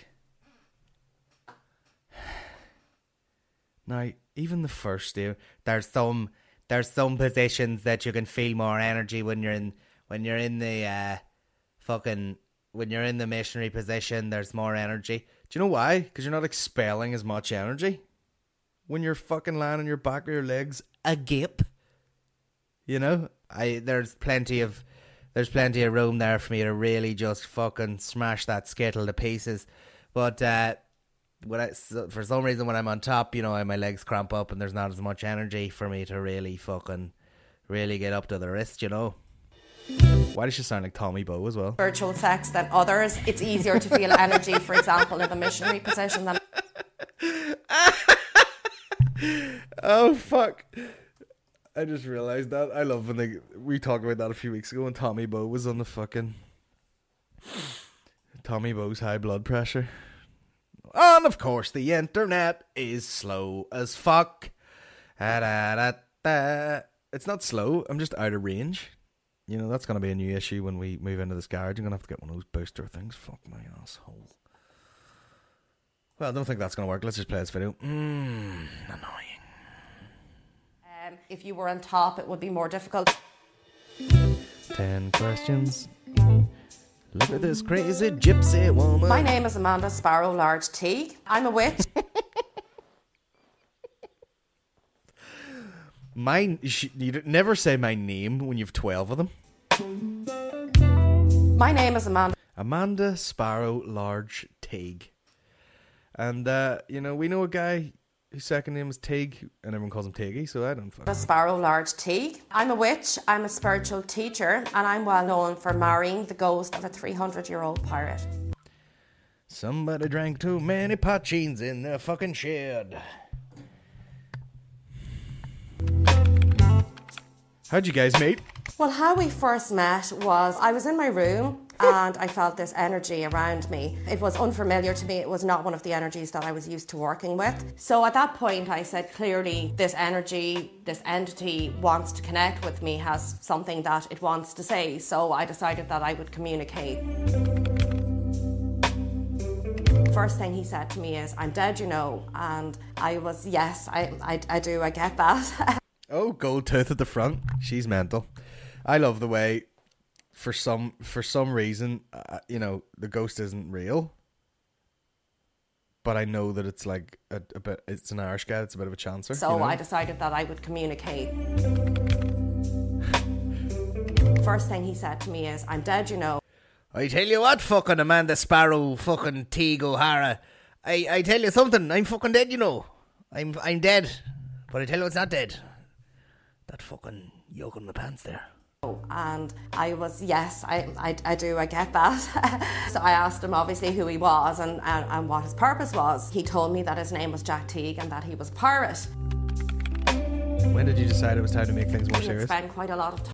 Now, even the first day, there's some positions that you can feel more energy when you're in the missionary position. There's more energy. Do you know why? Because you're not expelling as much energy when you're fucking lying on your back with your legs agape. You know, there's plenty of room there for me to really just fucking smash that skittle to pieces. But for some reason when I'm on top, you know, my legs cramp up and there's not as much energy for me to really get up to the wrist, you know. Why does she sound like Tommy Bow as well? Spiritual sex than others. It's easier to feel energy, for example, in the missionary position than... Oh, fuck. I just realised that. I love when we talked about that a few weeks ago when Tommy Bow was on the fucking... Tommy Bow's high blood pressure. And of course the internet is slow as fuck. It's not slow, I'm just out of range. You know, that's going to be a new issue when we move into this garage. I'm going to have to get one of those booster things. Fuck my asshole. Well, I don't think that's going to work. Let's just play this video. Annoying. If you were on top, it would be more difficult. 10 questions. Look at this crazy gypsy woman. My name is Amanda Sparrow Large Teague. I'm a witch. You never say my name when you've 12 of them. My name is Amanda Sparrow Large Teague. And, you know, we know a guy whose second name is Teague, and everyone calls him Teague, so I don't fucking... Sparrow Large Teague. I'm a witch, I'm a spiritual teacher, and I'm well known for marrying the ghost of a 300-year-old pirate. Somebody drank too many pocheens in their fucking shed. How'd you guys meet? Well, how we first met was I was in my room and I felt this energy around me. It was unfamiliar to me. It was not one of the energies that I was used to working with. So at that point I said, clearly this energy, this entity wants to connect with me, has something that it wants to say. So I decided that I would communicate. First thing he said to me is, I'm dead, you know. And I was, yes, I do, I get that. Oh, gold tooth at the front. She's mental. I love the way, for some reason, you know, the ghost isn't real. But I know that it's like a bit. It's an Irish guy. It's a bit of a chancer. So you know? I decided that I would communicate. First thing he said to me is, I'm dead, you know. I tell you what, fucking Amanda Sparrow, fucking Teague O'Hara. I tell you something. I'm fucking dead, you know. I'm dead. But I tell you what's not dead. That fucking yoke on my pants there. And I was, yes, I do, I get that. So I asked him obviously who he was and what his purpose was. He told me that his name was Jack Teague and that he was a pirate. When did you decide it was time to make things more He had serious? spent quite a lot of time.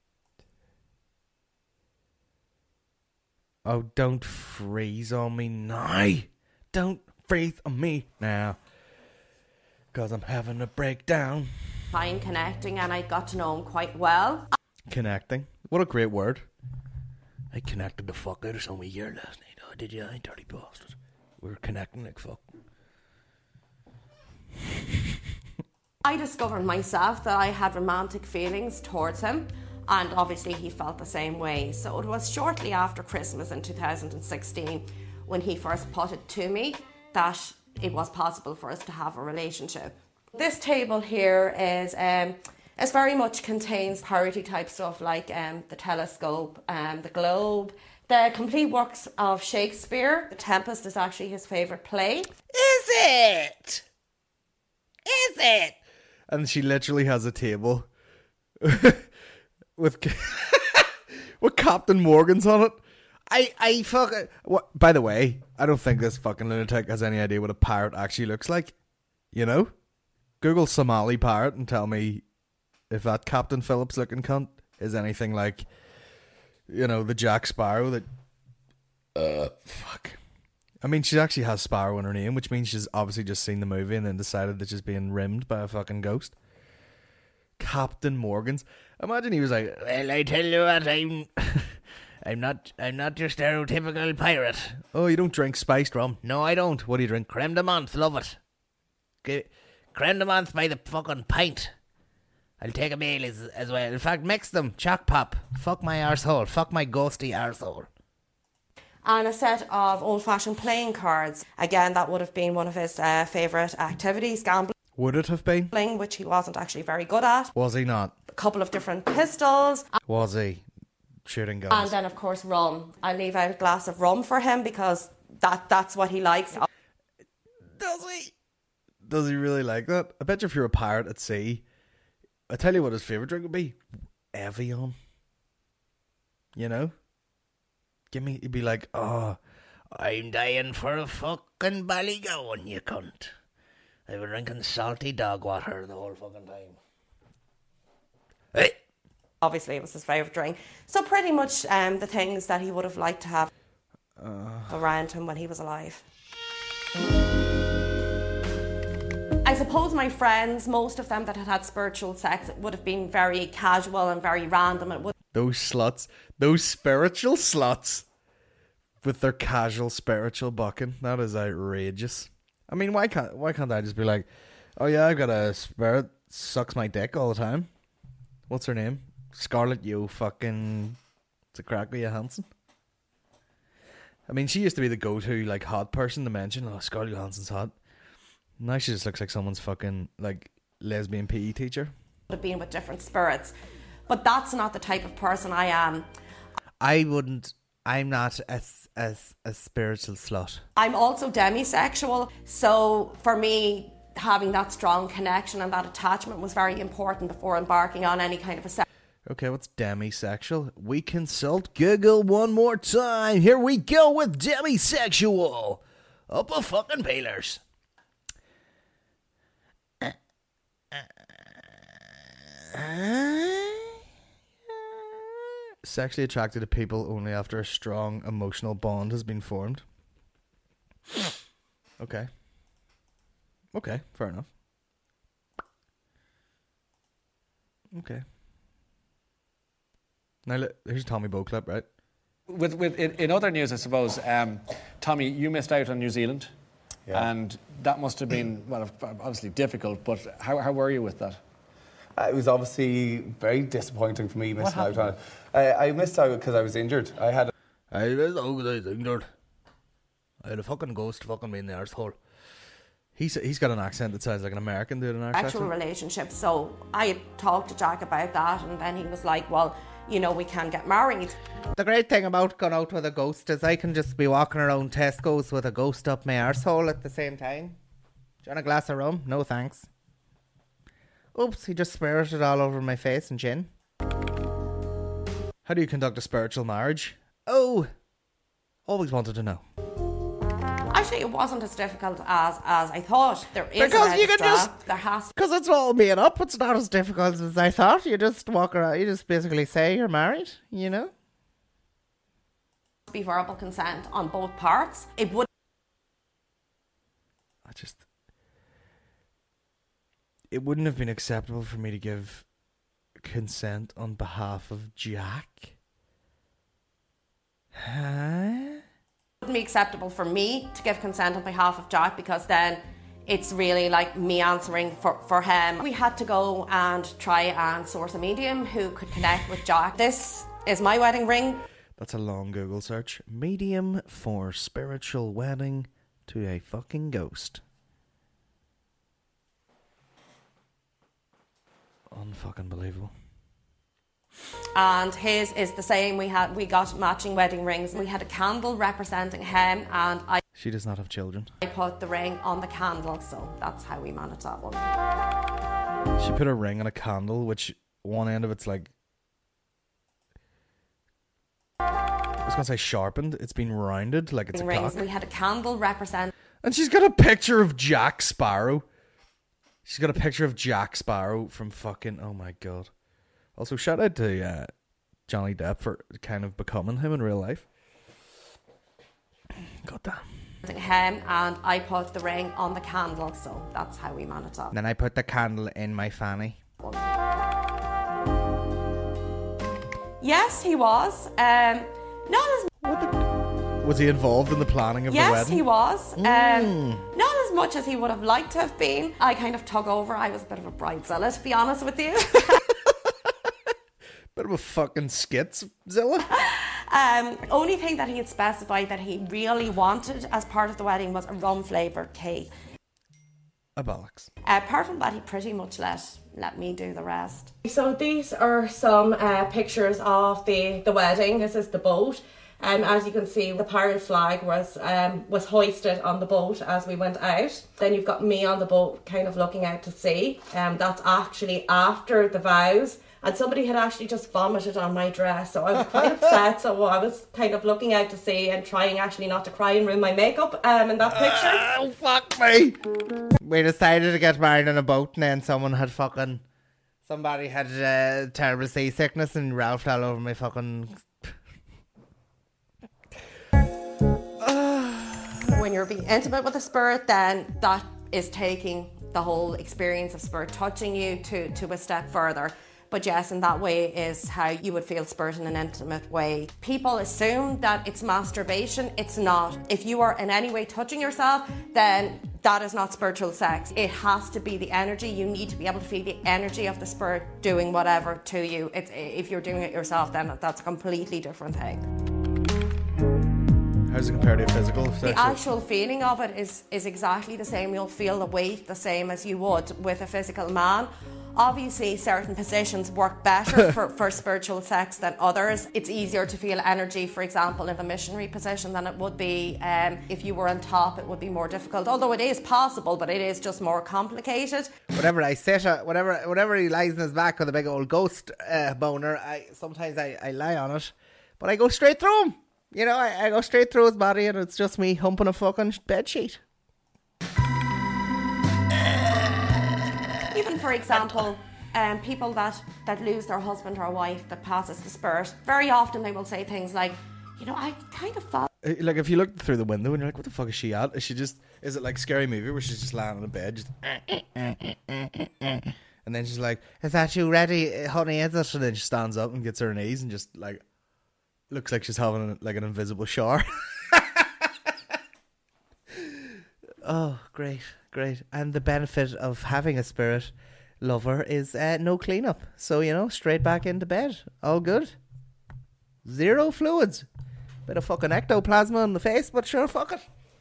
Oh, don't freeze on me now. Don't freeze on me now. Because I'm having a breakdown. Connecting, and I got to know him quite well. Connecting. What a great word. I connected the fuck out of some of your last night. Oh, did you? I dirty bastard. We were connecting like fuck. I discovered myself that I had romantic feelings towards him, and obviously he felt the same way. So it was shortly after Christmas in 2016 when he first put it to me that it was possible for us to have a relationship. This table here is it very much contains parody type stuff like the telescope, the globe, the complete works of Shakespeare. The Tempest is actually his favourite play. Is it? Is it? And she literally has a table with with Captain Morgan's on it. I fucking... What? By the way, I don't think this fucking lunatic has any idea what a pirate actually looks like. You know? Google Somali pirate and tell me if that Captain Phillips looking cunt is anything like, you know, the Jack Sparrow that... fuck. I mean, she actually has Sparrow in her name, which means she's obviously just seen the movie and then decided that she's being rimmed by a fucking ghost. Captain Morgan's. Imagine he was like, well, I tell you what, I'm not your stereotypical pirate. Oh, you don't drink spiced rum? No, I don't. What do you drink? Creme de menthe, love it. Creme de menthe by the fucking pint. I'll take a meal as well. In fact, mix them. Choc pop. Fuck my arsehole. Fuck my ghosty arsehole. And a set of old-fashioned playing cards. Again, that would have been one of his favourite activities, gambling. Would it have been? Which he wasn't actually very good at. Was he not? A couple of different pistols. Was he? Shooting guns. And then, of course, rum. I leave out a glass of rum for him because that's what he likes. Does he? Does he really like that? I bet you if you're a pirate at sea, I tell you what his favourite drink would be. Evian. You know? He'd be like, oh, I'm dying for a fucking ballygowan, you cunt. I've been drinking salty dog water the whole fucking time. Hey! Obviously, it was his favourite drink. So pretty much the things that he would have liked to have around him when he was alive. I suppose my friends, most of them that had spiritual sex, it would have been very casual and very random. It would. Those sluts, those spiritual sluts with their casual spiritual bucking. That is outrageous. I mean, why can't I just be like, oh yeah, I've got a spirit sucks my dick all the time. What's her name? Scarlett fucking... It's a crack with Johansson. I mean, she used to be the go-to, like, hot person to mention. Oh, Scarlett Johansson's hot. Now she just looks like someone's fucking, like, lesbian PE teacher. Would have been with different spirits. But that's not the type of person I am. I'm not a spiritual slut. I'm also demisexual. So, for me, having that strong connection and that attachment was very important before embarking on any kind of a sex. Okay, what's demisexual? We consult Google one more time. Here we go with demisexual. Up a fucking peelers. Sexually attracted to people only after a strong emotional bond has been formed. Okay. Okay, fair enough. Okay. Now, here's a Tommy Bow clip, right? In other news, I suppose, Tommy, you missed out on New Zealand. Yeah. And that must have been, well, obviously difficult, but how were you with that? It was obviously very disappointing for me missing out on it. I missed out because I was injured. I was injured. I had a fucking ghost fucking me in the arsehole. He's got an accent that sounds like an American doing an Irish actual accent. Relationship. So I talked to Jack about that, and then he was like, well, you know, we can get married. The great thing about going out with a ghost is I can just be walking around Tesco's with a ghost up my arsehole at the same time. Do you want a glass of rum? No thanks. Oops, he just spirted all over my face and chin. How do you conduct a spiritual marriage? Oh, always wanted to know. Actually, it wasn't as difficult as I thought. There is Because a you can registrar. There has to Because it's all made up. It's not as difficult as I thought. You just walk around. You just basically say you're married, you know? be verbal consent on both parts. It would. It wouldn't have been acceptable for me to give consent on behalf of Jack. Huh? Wouldn't be acceptable for me to give consent on behalf of Jack, because then it's really like me answering for him. We had to go and try and source a medium who could connect with Jack. This is my wedding ring. That's a long Google search. Medium for spiritual wedding to a fucking ghost. Unfucking believable. And his is the same. We got matching wedding rings. We had a candle representing him, and She does not have children. I put the ring on the candle, so that's how we managed that one. She put a ring on a candle, which one end of it's like, I was gonna say sharpened. It's been rounded like it's a rings. cock. We had a candle represent. And she's got a picture of Jack Sparrow. She's got a picture of Jack Sparrow from fucking, oh my god. Also, shout out to Johnny Depp for kind of becoming him in real life. God damn. Him, and I put the ring on the candle, so that's how we managed that. And then I put the candle in my fanny. Yes, he was. Not as. Was he involved in the planning of the Yes, wedding? he was. Not as much as he would have liked to have been. I kind of took over. I was a bit of a bridezilla, to be honest with you. Bit of a fucking skitszilla. Only thing that he had specified that he really wanted as part of the wedding was a rum flavoured cake. A bollocks. Apart from that, he pretty much let me do the rest. So these are some pictures of the wedding. This is the boat. As you can see, the pirate flag was hoisted on the boat as we went out. Then you've got me on the boat kind of looking out to sea. That's actually after the vows. And somebody had actually just vomited on my dress, so I was quite upset. So I was kind of looking out to sea and trying actually not to cry and ruin my makeup in that picture. Oh, fuck me. We decided to get married on a boat, and then somebody had terrible seasickness, and Ralph fell over my fucking... When you're being intimate with a spirit, then that is taking the whole experience of spirit touching you to a step further. But yes, in that way is how you would feel spirit in an intimate way. People assume that it's masturbation. It's not. If you are in any way touching yourself, then that is not spiritual sex. It has to be the energy. You need to be able to feel the energy of the spirit doing whatever to you. If you're doing it yourself, then that's a completely different thing. How does it compare to a physical sex? The actual feeling of it is exactly the same. You'll feel the weight the same as you would with a physical man. Obviously, certain positions work better for spiritual sex than others. It's easier to feel energy, for example, in the missionary position than it would be if you were on top. It would be more difficult, although it is possible, but it is just more complicated. Whenever I sit, whenever he lies in his back with a big old ghost boner, sometimes I lie on it, but I go straight through him. You know, I go straight through his body, and it's just me humping a fucking bedsheet. Even, for example, people that lose their husband or wife that passes the spirit, very often they will say things like, you know, I kind of felt... Like, if you look through the window and you're like, what the fuck is she at? Is it like Scary Movie where she's just lying on a bed, just... And then she's like, is that you ready, honey, is it? And then she stands up and gets her knees and just, like, looks like she's having, like, an invisible shower. Oh, great. And the benefit of having a spirit lover is no cleanup. So, you know, straight back into bed. All good. Zero fluids. Bit of fucking ectoplasm on the face, but sure, fuck it.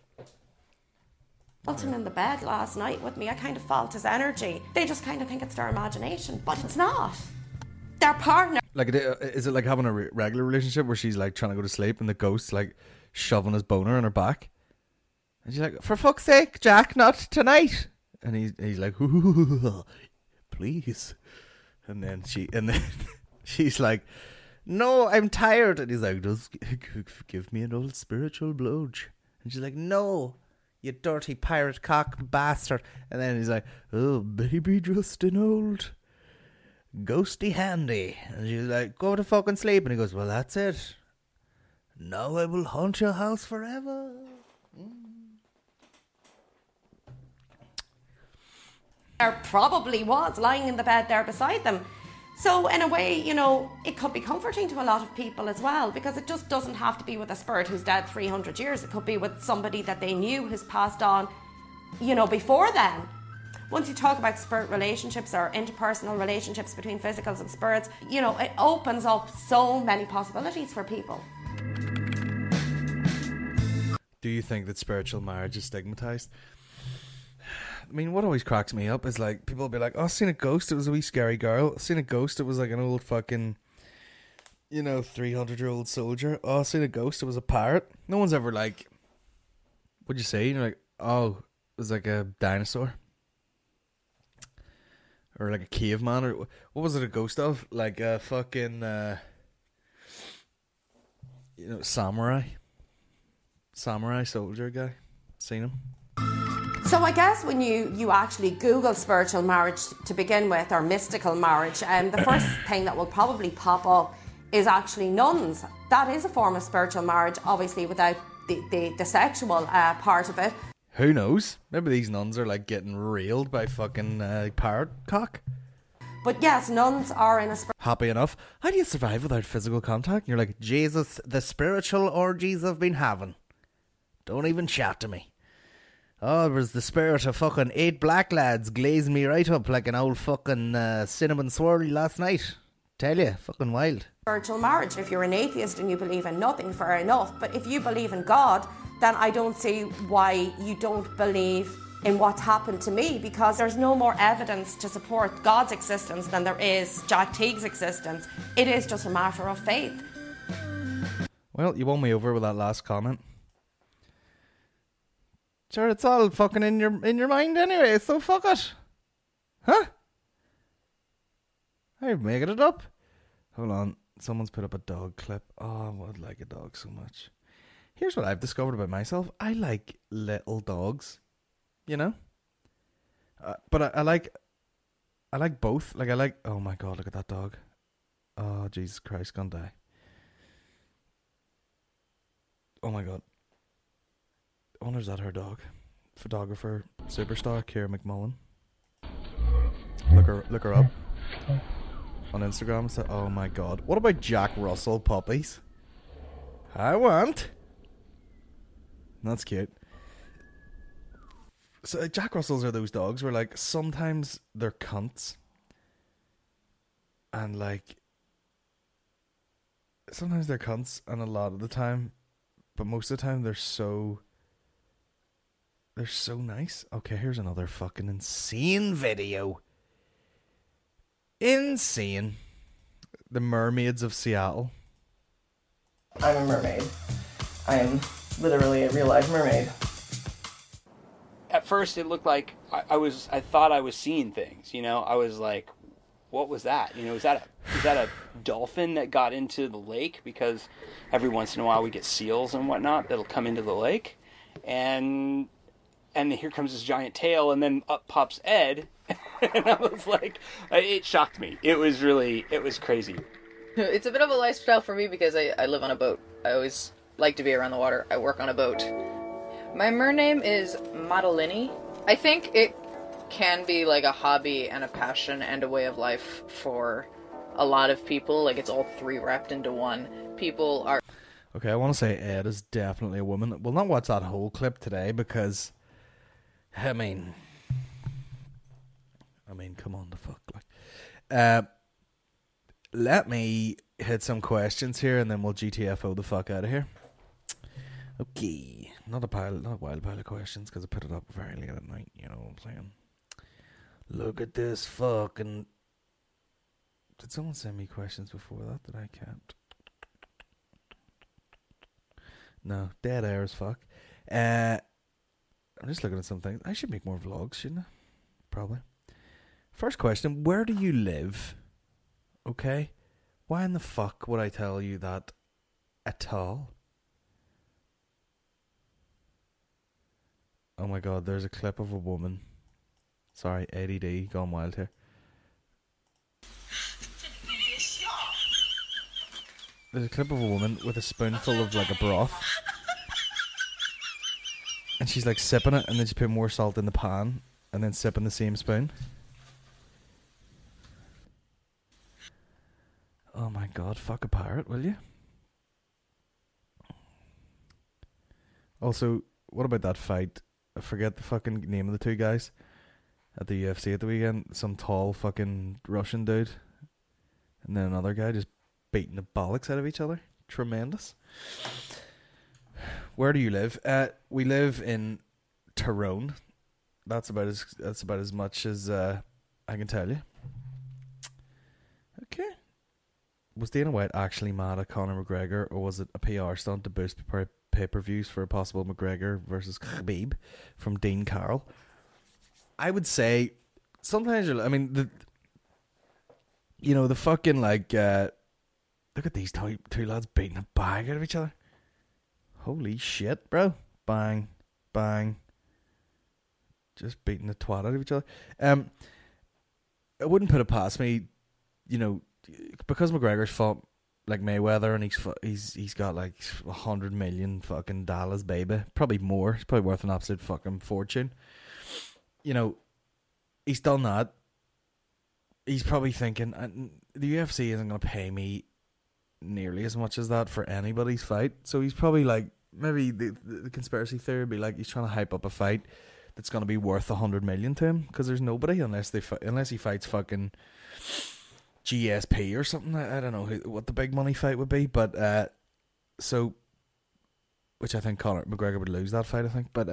I felt him in the bed last night with me. I kind of felt his energy. They just kind of think it's their imagination, but it's not. Their partner. Like, is it like having a regular relationship where she's, like, trying to go to sleep and the ghost's, like, shoving his boner in her back? And she's like, for fuck's sake, Jack, not tonight. And he's like, please. And then she's like, no, I'm tired. And he's like, just give me an old spiritual blowj. And she's like, no, you dirty pirate cock bastard. And then he's like, oh, baby, just an old ghosty handy. And she's like, go to fucking sleep. And he goes, well, that's it. Now I will haunt your house forever. There probably was lying in the bed there beside them. So in a way, you know, it could be comforting to a lot of people as well, because it just doesn't have to be with a spirit who's dead 300 years. It could be with somebody that they knew who's passed on, you know, before then. Once you talk about spirit relationships or interpersonal relationships between physicals and spirits, you know, it opens up so many possibilities for people. Do you think that spiritual marriage is stigmatized? I mean, what always cracks me up is like people will be like, "Oh, I seen a ghost. It was a wee scary girl. I seen a ghost. It was like an old fucking, 300-year-old soldier. Oh, I seen a ghost. It was a pirate." No one's ever like, "What'd you say?" And you're like, "Oh, it was like a dinosaur, or like a caveman, or what was it a ghost of? Like a fucking, samurai soldier guy. Seen him." So I guess when you actually Google spiritual marriage to begin with, or mystical marriage, the first thing that will probably pop up is actually nuns. That is a form of spiritual marriage, obviously without the sexual part of it. Who knows? Maybe these nuns are like getting railed by fucking parrot cock. But yes, nuns are in a happy enough. How do you survive without physical contact? And you're like, Jesus, the spiritual orgies I've been having. Don't even chat to me. Oh, it was the spirit of fucking 8 black lads glazed me right up like an old fucking cinnamon swirl last night. Tell you, fucking wild. Spiritual marriage. If you're an atheist and you believe in nothing, fair enough. But if you believe in God, then I don't see why you don't believe in what's happened to me, because there's no more evidence to support God's existence than there is Jack Teague's existence. It is just a matter of faith. Well, you won me over with that last comment. Sure, it's all fucking in your mind anyway, so fuck it. Huh? I'm making it up. Hold on. Someone's put up a dog clip. Oh, I would like a dog so much. Here's what I've discovered about myself. I like little dogs. You know? But I like both. Like, I like... Oh my god, look at that dog. Oh, Jesus Christ, gonna die. Oh my god. I wonder, is that her dog? Photographer, superstar, Ciara McMullen. Look her up on Instagram. So, oh my god. What about Jack Russell puppies? I want. That's cute. So Jack Russells are those dogs where like sometimes they're cunts. And like sometimes they're cunts, and a lot of the time, but most of the time they're so nice. Okay, here's another fucking insane video. Insane. The Mermaids of Seattle. I'm a mermaid. I am literally a real life mermaid. At first it looked like I thought I was seeing things, you know. I was like, what was that? You know, is that a dolphin that got into the lake? Because every once in a while we get seals and whatnot that'll come into the lake. And here comes this giant tail, and then up pops Ed. And I was like, it shocked me. It was crazy. It's a bit of a lifestyle for me because I live on a boat. I always like to be around the water. I work on a boat. My mer name is Madeline. I think it can be like a hobby and a passion and a way of life for a lot of people. Like, it's all three wrapped into one. People are... Okay, I want to say Ed is definitely a woman. We'll not watch that whole clip today because... I mean, come on, the fuck, like, let me hit some questions here, and then we'll GTFO the fuck out of here. Okay, not a wild pile of questions because I put it up very late at night. You know what I'm saying? Look at this fucking. Did someone send me questions before that I can't? No, dead air as fuck. I'm just looking at some things. I should make more vlogs, shouldn't I? Probably. First question, where do you live? Okay. Why in the fuck would I tell you that at all? Oh my god, there's a clip of a woman. Sorry, ADD gone wild here. There's a clip of a woman with a spoonful of like a broth. And she's like sipping it and then she put more salt in the pan and then sipping the same spoon. Oh my god, fuck a pirate, will you? Also, what about that fight? I forget the fucking name of the two guys at the UFC at the weekend. Some tall fucking Russian dude. And then another guy just beating the bollocks out of each other. Tremendous. Where do you live? We live in Tyrone. That's about as much as I can tell you. Okay. Was Dana White actually mad at Conor McGregor, or was it a PR stunt to boost pay-per-views for a possible McGregor versus Khabib from Dean Carroll? I would say sometimes the fucking like look at these two lads beating the bag out of each other. Holy shit, bro. Bang, bang. Just beating the twat out of each other. I wouldn't put it past me, because McGregor's fought like Mayweather and he's got like $100 million fucking dollars, baby. Probably more. It's probably worth an absolute fucking fortune. He's done that. He's probably thinking, the UFC isn't going to pay me nearly as much as that for anybody's fight. So he's probably like, maybe the conspiracy theory would be like he's trying to hype up a fight that's going to be worth $100 million to him, because there's nobody unless he fights fucking GSP or something. I don't know what the big money fight would be, but which I think Conor McGregor would lose that fight, I think. But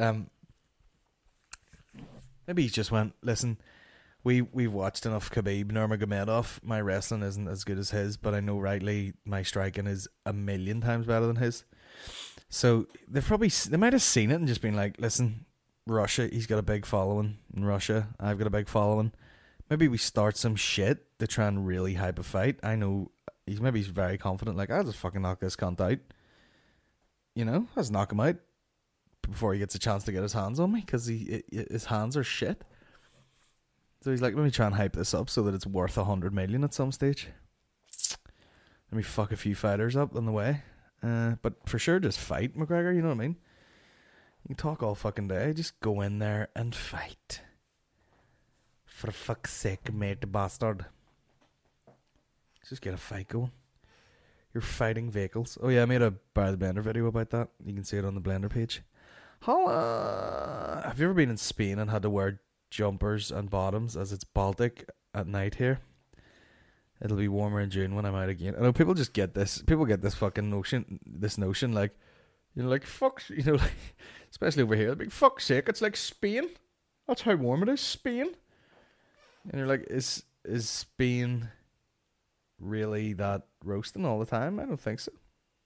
maybe he just went, listen, we've watched enough Khabib Nurmagomedov. My wrestling isn't as good as his, but I know rightly my striking is 1,000,000 times better than his. So they might have seen it and just been like, listen, Russia, he's got a big following in Russia. I've got a big following. Maybe we start some shit to try and really hype a fight. I know he's very confident. Like, I'll just fucking knock this cunt out. I'll just knock him out before he gets a chance to get his hands on me, because his hands are shit. So he's like, let me try and hype this up so that it's worth $100 million at some stage. Let me fuck a few fighters up on the way. But for sure, just fight McGregor. You know what I mean? You can talk all fucking day. Just go in there and fight. For fuck's sake, mate, bastard. Just get a fight going. You're fighting vehicles. Oh yeah, I made a Bar the Blender video about that. You can see it on the Blender page. Have you ever been in Spain and had to wear jumpers and bottoms as it's Baltic at night here? It'll be warmer in June when I'm out again. I know people just get this. People get this fucking notion. Like, fuck, like, especially over here. Like, fuck's sake, it's like Spain. That's how warm it is, Spain. And you're like, is Spain really that roasting all the time? I don't think so.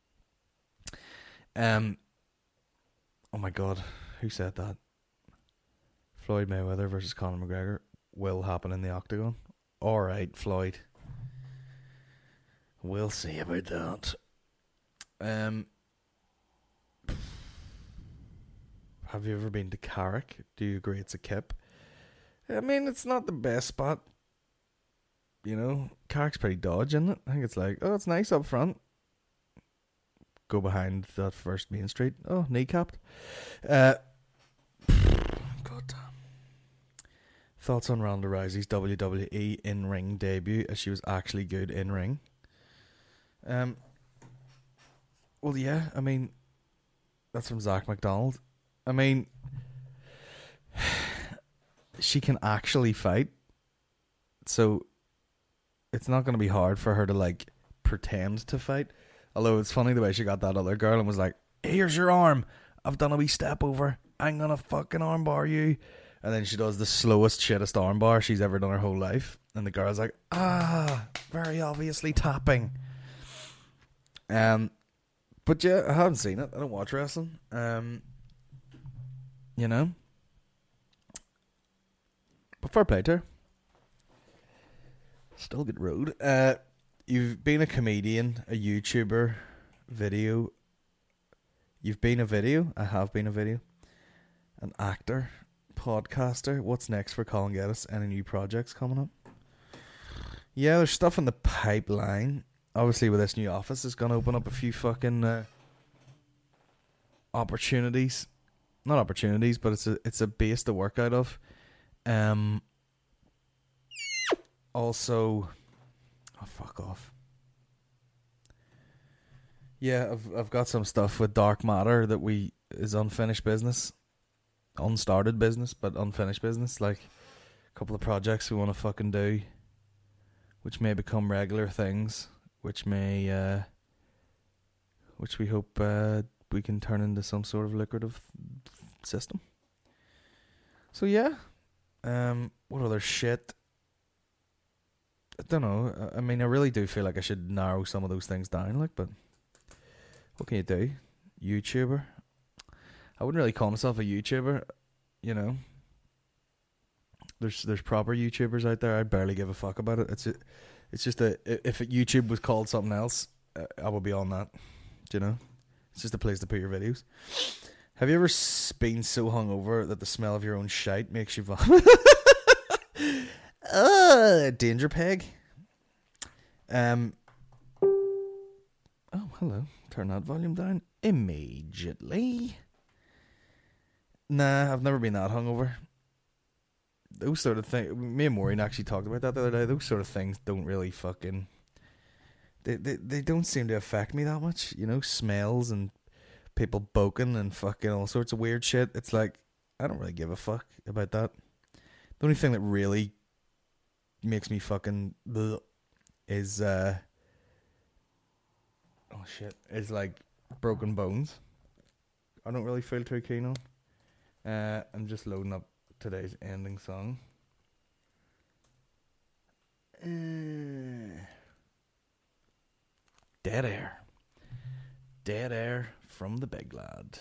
Oh my god, who said that? Floyd Mayweather versus Conor McGregor will happen in the octagon. Alright, Floyd. We'll see about that. Have you ever been to Carrick? Do you agree it's a kip? I mean, it's not the best spot. Carrick's pretty dodgy, isn't it? I think it's like, oh, it's nice up front. Go behind that first main street. Oh, kneecapped. God damn. Thoughts on Ronda Rousey's WWE in-ring debut, as she was actually good in-ring? Well, yeah, I mean, that's from Zach McDonald. I mean, she can actually fight, so it's not going to be hard for her to, like, pretend to fight. Although it's funny the way she got that other girl and was like, here's your arm, I've done a wee step over, I'm gonna fucking armbar you. And then she does the slowest, shittest armbar she's ever done her whole life, and the girl's like, very obviously tapping. But yeah, I haven't seen it. I don't watch wrestling. But fair play to her. Still get road. You've been a comedian, a YouTuber, video. You've been a video. I have been a video. An actor, podcaster. What's next for Colin Geddes? Any new projects coming up? Yeah, there's stuff in the pipeline. Obviously, with this new office, it's going to open up a few fucking opportunities. Not opportunities, but it's a base to work out of. Also, oh, fuck off. Yeah, I've got some stuff with Dark Matter that is unfinished business. Unstarted business, but unfinished business. Like a couple of projects we want to fucking do, which may become regular things, which may which we hope we can turn into some sort of lucrative system. So yeah. What other shit? I don't know. I mean, I really do feel like I should narrow some of those things down, like, but what can you do? YouTuber? I wouldn't really call myself a YouTuber, you know. There's proper YouTubers out there. I barely give a fuck about it. It's just if YouTube was called something else, I would be on that. Do you know? It's just a place to put your videos. Have you ever been so hungover that the smell of your own shite makes you vomit? Danger peg. Oh, hello. Turn that volume down immediately. Nah, I've never been that hungover. Those sort of things. Me and Maureen actually talked about that the other day. Those sort of things don't really fucking. They don't seem to affect me that much. You know, smells and people boking and fucking all sorts of weird shit. It's like, I don't really give a fuck about that. The only thing that really makes me fucking is is like broken bones. I don't really feel too keen on. I'm just loading up today's ending song. Dead Air from the Big Lad.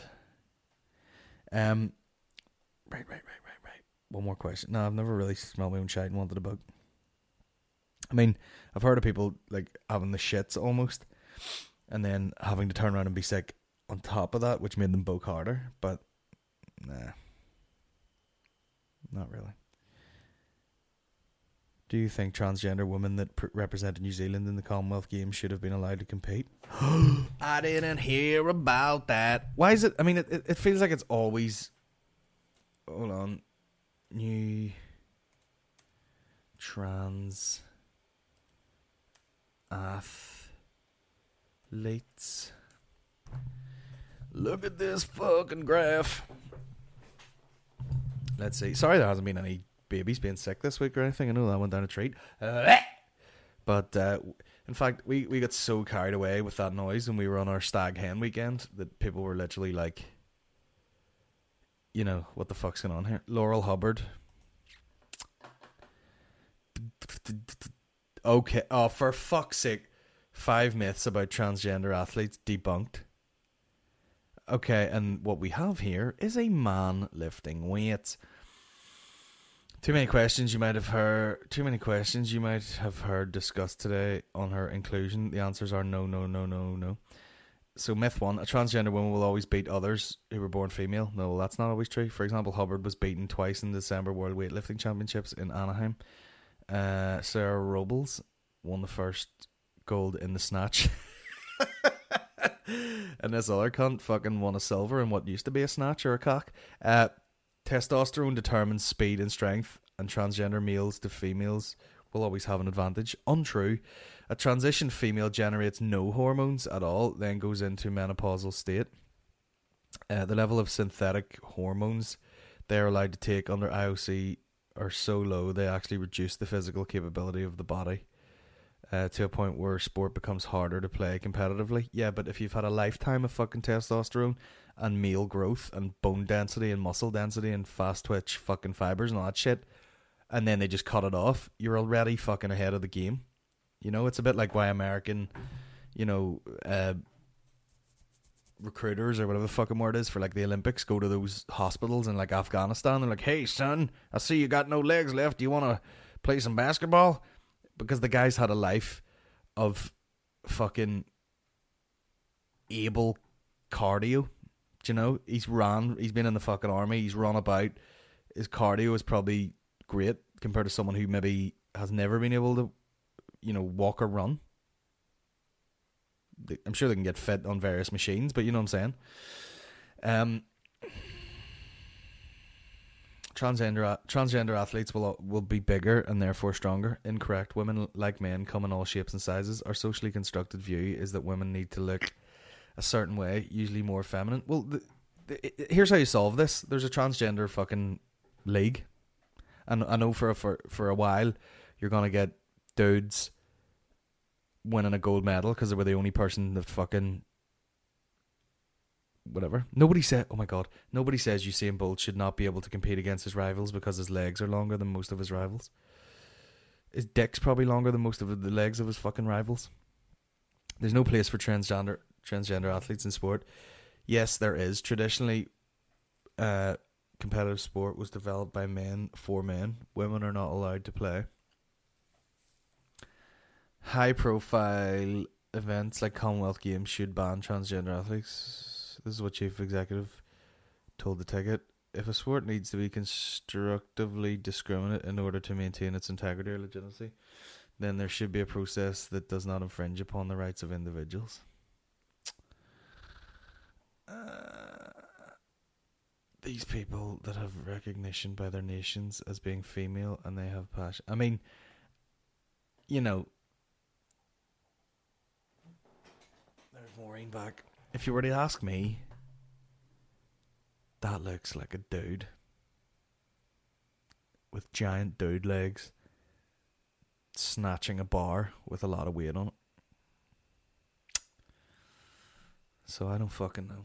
Right. One more question. No, I've never really smelled my own shite and wanted a bug. I mean, I've heard of people like having the shits almost, and then having to turn around and be sick on top of that, which made them boke harder. But nah, not really. Do you think transgender women that represented New Zealand in the Commonwealth Games should have been allowed to compete? I didn't hear about that. Why is it? I mean, it feels like it's always. Hold on. New trans athletes. Look at this fucking graph. Let's see. Sorry there hasn't been any babies being sick this week or anything. I know that went down a treat. But in fact, we got so carried away with that noise when we were on our stag hen weekend that people were literally like, you know, what the fuck's going on here? Laurel Hubbard. Okay. Oh, for fuck's sake. 5 myths about transgender athletes debunked. Okay, and what we have here is a man lifting weights. Too many questions you might have heard discussed today on her inclusion. The answers are no. So myth 1, a transgender woman will always beat others who were born female. No, that's not always true. For example, Hubbard was beaten twice in the December World Weightlifting Championships in Anaheim. Sarah Robles won the first gold in the snatch. And this other cunt fucking won a silver in what used to be a snatch or a cock. Testosterone determines speed and strength, and transgender males to females will always have an advantage. Untrue. A transition female generates no hormones at all, then goes into menopausal state. The level of synthetic hormones they are allowed to take under IOC are so low they actually reduce the physical capability of the body to a point where sport becomes harder to play competitively. Yeah, but if you've had a lifetime of fucking testosterone and male growth and bone density and muscle density and fast twitch fucking fibers and all that shit, and then they just cut it off, you're already fucking ahead of the game. You know, it's a bit like why American, you know, recruiters or whatever the fucking word is for like the Olympics go to those hospitals in like Afghanistan. They're like, hey son, I see you got no legs left. Do you want to play some basketball? Because the guy's had a life of fucking able cardio. Do you know? He's been in the fucking army, he's run about. His cardio is probably great compared to someone who maybe has never been able to, walk or run. I'm sure they can get fit on various machines, but you know what I'm saying? Transgender athletes will be bigger and therefore stronger. Incorrect. Women, like men, come in all shapes and sizes. Our socially constructed view is that women need to look a certain way, usually more feminine. Well, here's how you solve this. There's a transgender fucking league, and I know for a while you're gonna get dudes winning a gold medal because they were the only person that fucking whatever. Nobody says Usain Bolt should not be able to compete against his rivals because his legs are longer than most of his rivals. His dick's probably longer than most of the legs of his fucking rivals. There's no place for transgender athletes in sport. Yes, there is. Traditionally, competitive sport was developed by men for men. Women are not allowed to play. High-profile events like Commonwealth Games should ban transgender athletes. This is what Chief Executive told The Ticket. If a sport needs to be constructively discriminate in order to maintain its integrity or legitimacy, then there should be a process that does not infringe upon the rights of individuals. These people that have recognition by their nations as being female and they have passion. I mean, there's Maureen back. If you were to ask me, that looks like a dude with giant dude legs snatching a bar with a lot of weight on it. So I don't fucking know.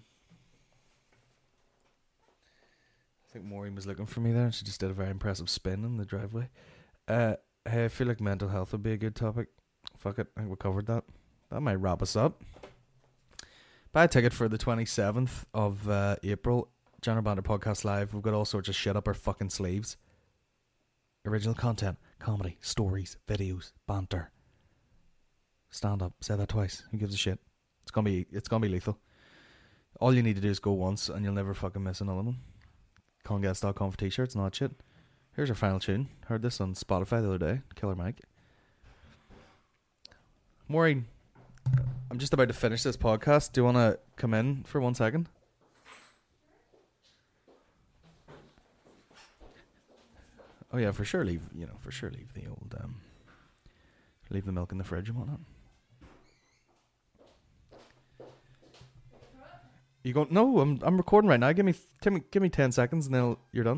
I think Maureen was looking for me there and she just did a very impressive spin in the driveway. Hey, I feel like mental health would be a good topic. Fuck it, I think we covered that. That might wrap us up. Buy a ticket for the 27th of April. General Banter Podcast Live. We've got all sorts of shit up our fucking sleeves. Original content, comedy, stories, videos, banter. Stand up. Say that twice. Who gives a shit? It's gonna be lethal. All you need to do is go once and you'll never fucking miss another one. Conguest.com for t-shirts and all that shit. Here's our final tune. Heard this on Spotify the other day. Killer Mike. Maureen, I'm just about to finish this podcast. Do you want to come in for 1 second? Oh yeah, for sure leave the old leave the milk in the fridge and whatnot. You go? No, I'm recording right now. Give me 10 seconds and then you're done.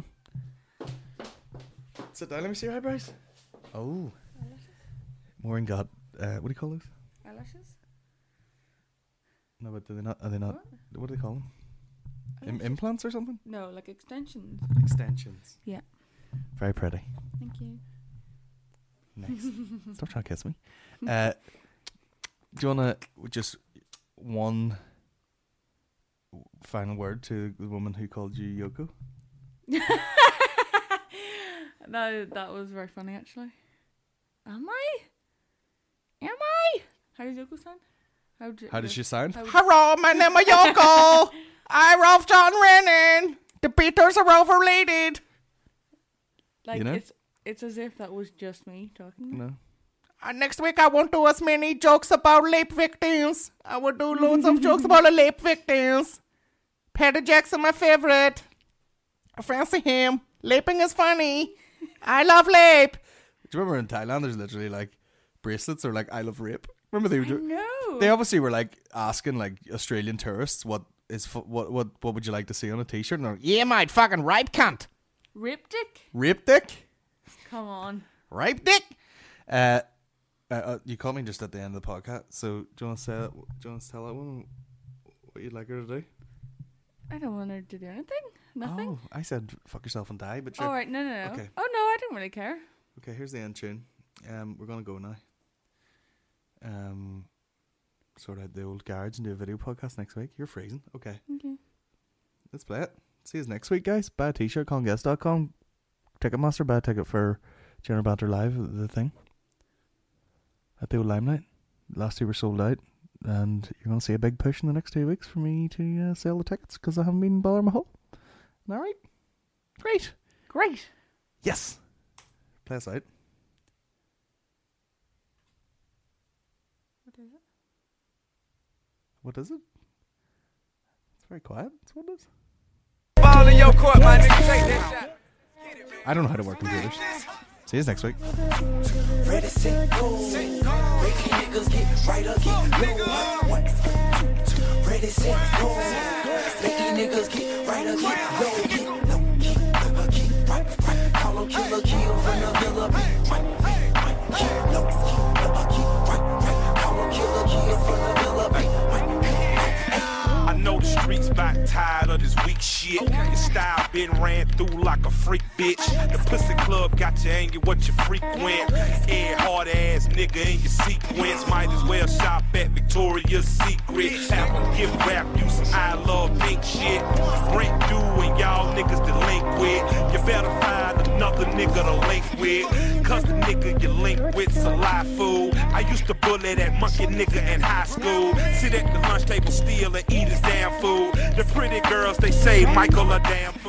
Sit down. Let me see your eyebrows. Oh, Maureen got what do you call those? Eyelashes. No, but are they not? What do they call them? Implants or something? No, like extensions. Extensions. Yeah. Very pretty. Thank you. Nice. Stop trying to kiss me. Do you want to just one final word to the woman who called you Yoko? That was very funny, actually. Am I? How does Yoko sound? How does she sound? Hello, my name is Yoko. I love John Lennon. The Beatles are overrated. Like, it's as if that was just me talking. No. Next week I won't do as many jokes about rape victims. I will do loads of jokes about the rape victims. Peter Jackson, my favorite. I fancy him. Laping is funny. I love lape. Do you remember in Thailand there's literally like bracelets or like I love rape? Remember they were No. They obviously were like asking like Australian tourists what would you like to see on a t-shirt? And they're like, yeah, mate, fucking rape cunt. Rape dick? Rape dick? Come on. Rape dick? You called me just at the end of the podcast, so do you want to say that? Do you want to tell that one what you'd like her to do? I don't want her to do anything. Nothing. Oh, I said fuck yourself and die, but sure. All right, no. Okay. Oh no, I don't really care. Okay, here's the end tune. We're gonna go now. Sort out the old garage and do a video podcast next week. You're freezing. Okay. Let's play it. See you next week, guys. Buy a t-shirt, conguest.com. Ticketmaster, buy a ticket for General Banter Live, the thing. At the old Limelight. last 2 were sold out, and you're going to see a big push in the next 2 weeks for me to sell the tickets because I haven't been bothering my hole. All right, great. Yes, play us out. What is it? It's very quiet. That's what it is. Ball in your court, my nigga. Take that shot. I don't know how to work computers. See you next week. Ready, set, go. Making niggas get right up, get low. 1, 2, ready, set, go. Making niggas get right up, get low. Get low, keep right. Call him killer, kill from the villa. Keep low, keep right. Call him killer, kill from the villa. I know the streets back tired of this weak shit. Your style been ran through like a freak bitch. The pussy club got you angry what you frequent. Air hard ass nigga in your sequence. Might as well shop at Victoria's Secret. Have a gift wrap you some I love pink shit. Break due and y'all niggas delinquent. You better find another nigga to link with. Cause the nigga you link with's a live fool. I used to bully that monkey nigga in high school. Sit at the lunch table steal and eat his damn food. The pretty girls they say Michael a damn fool.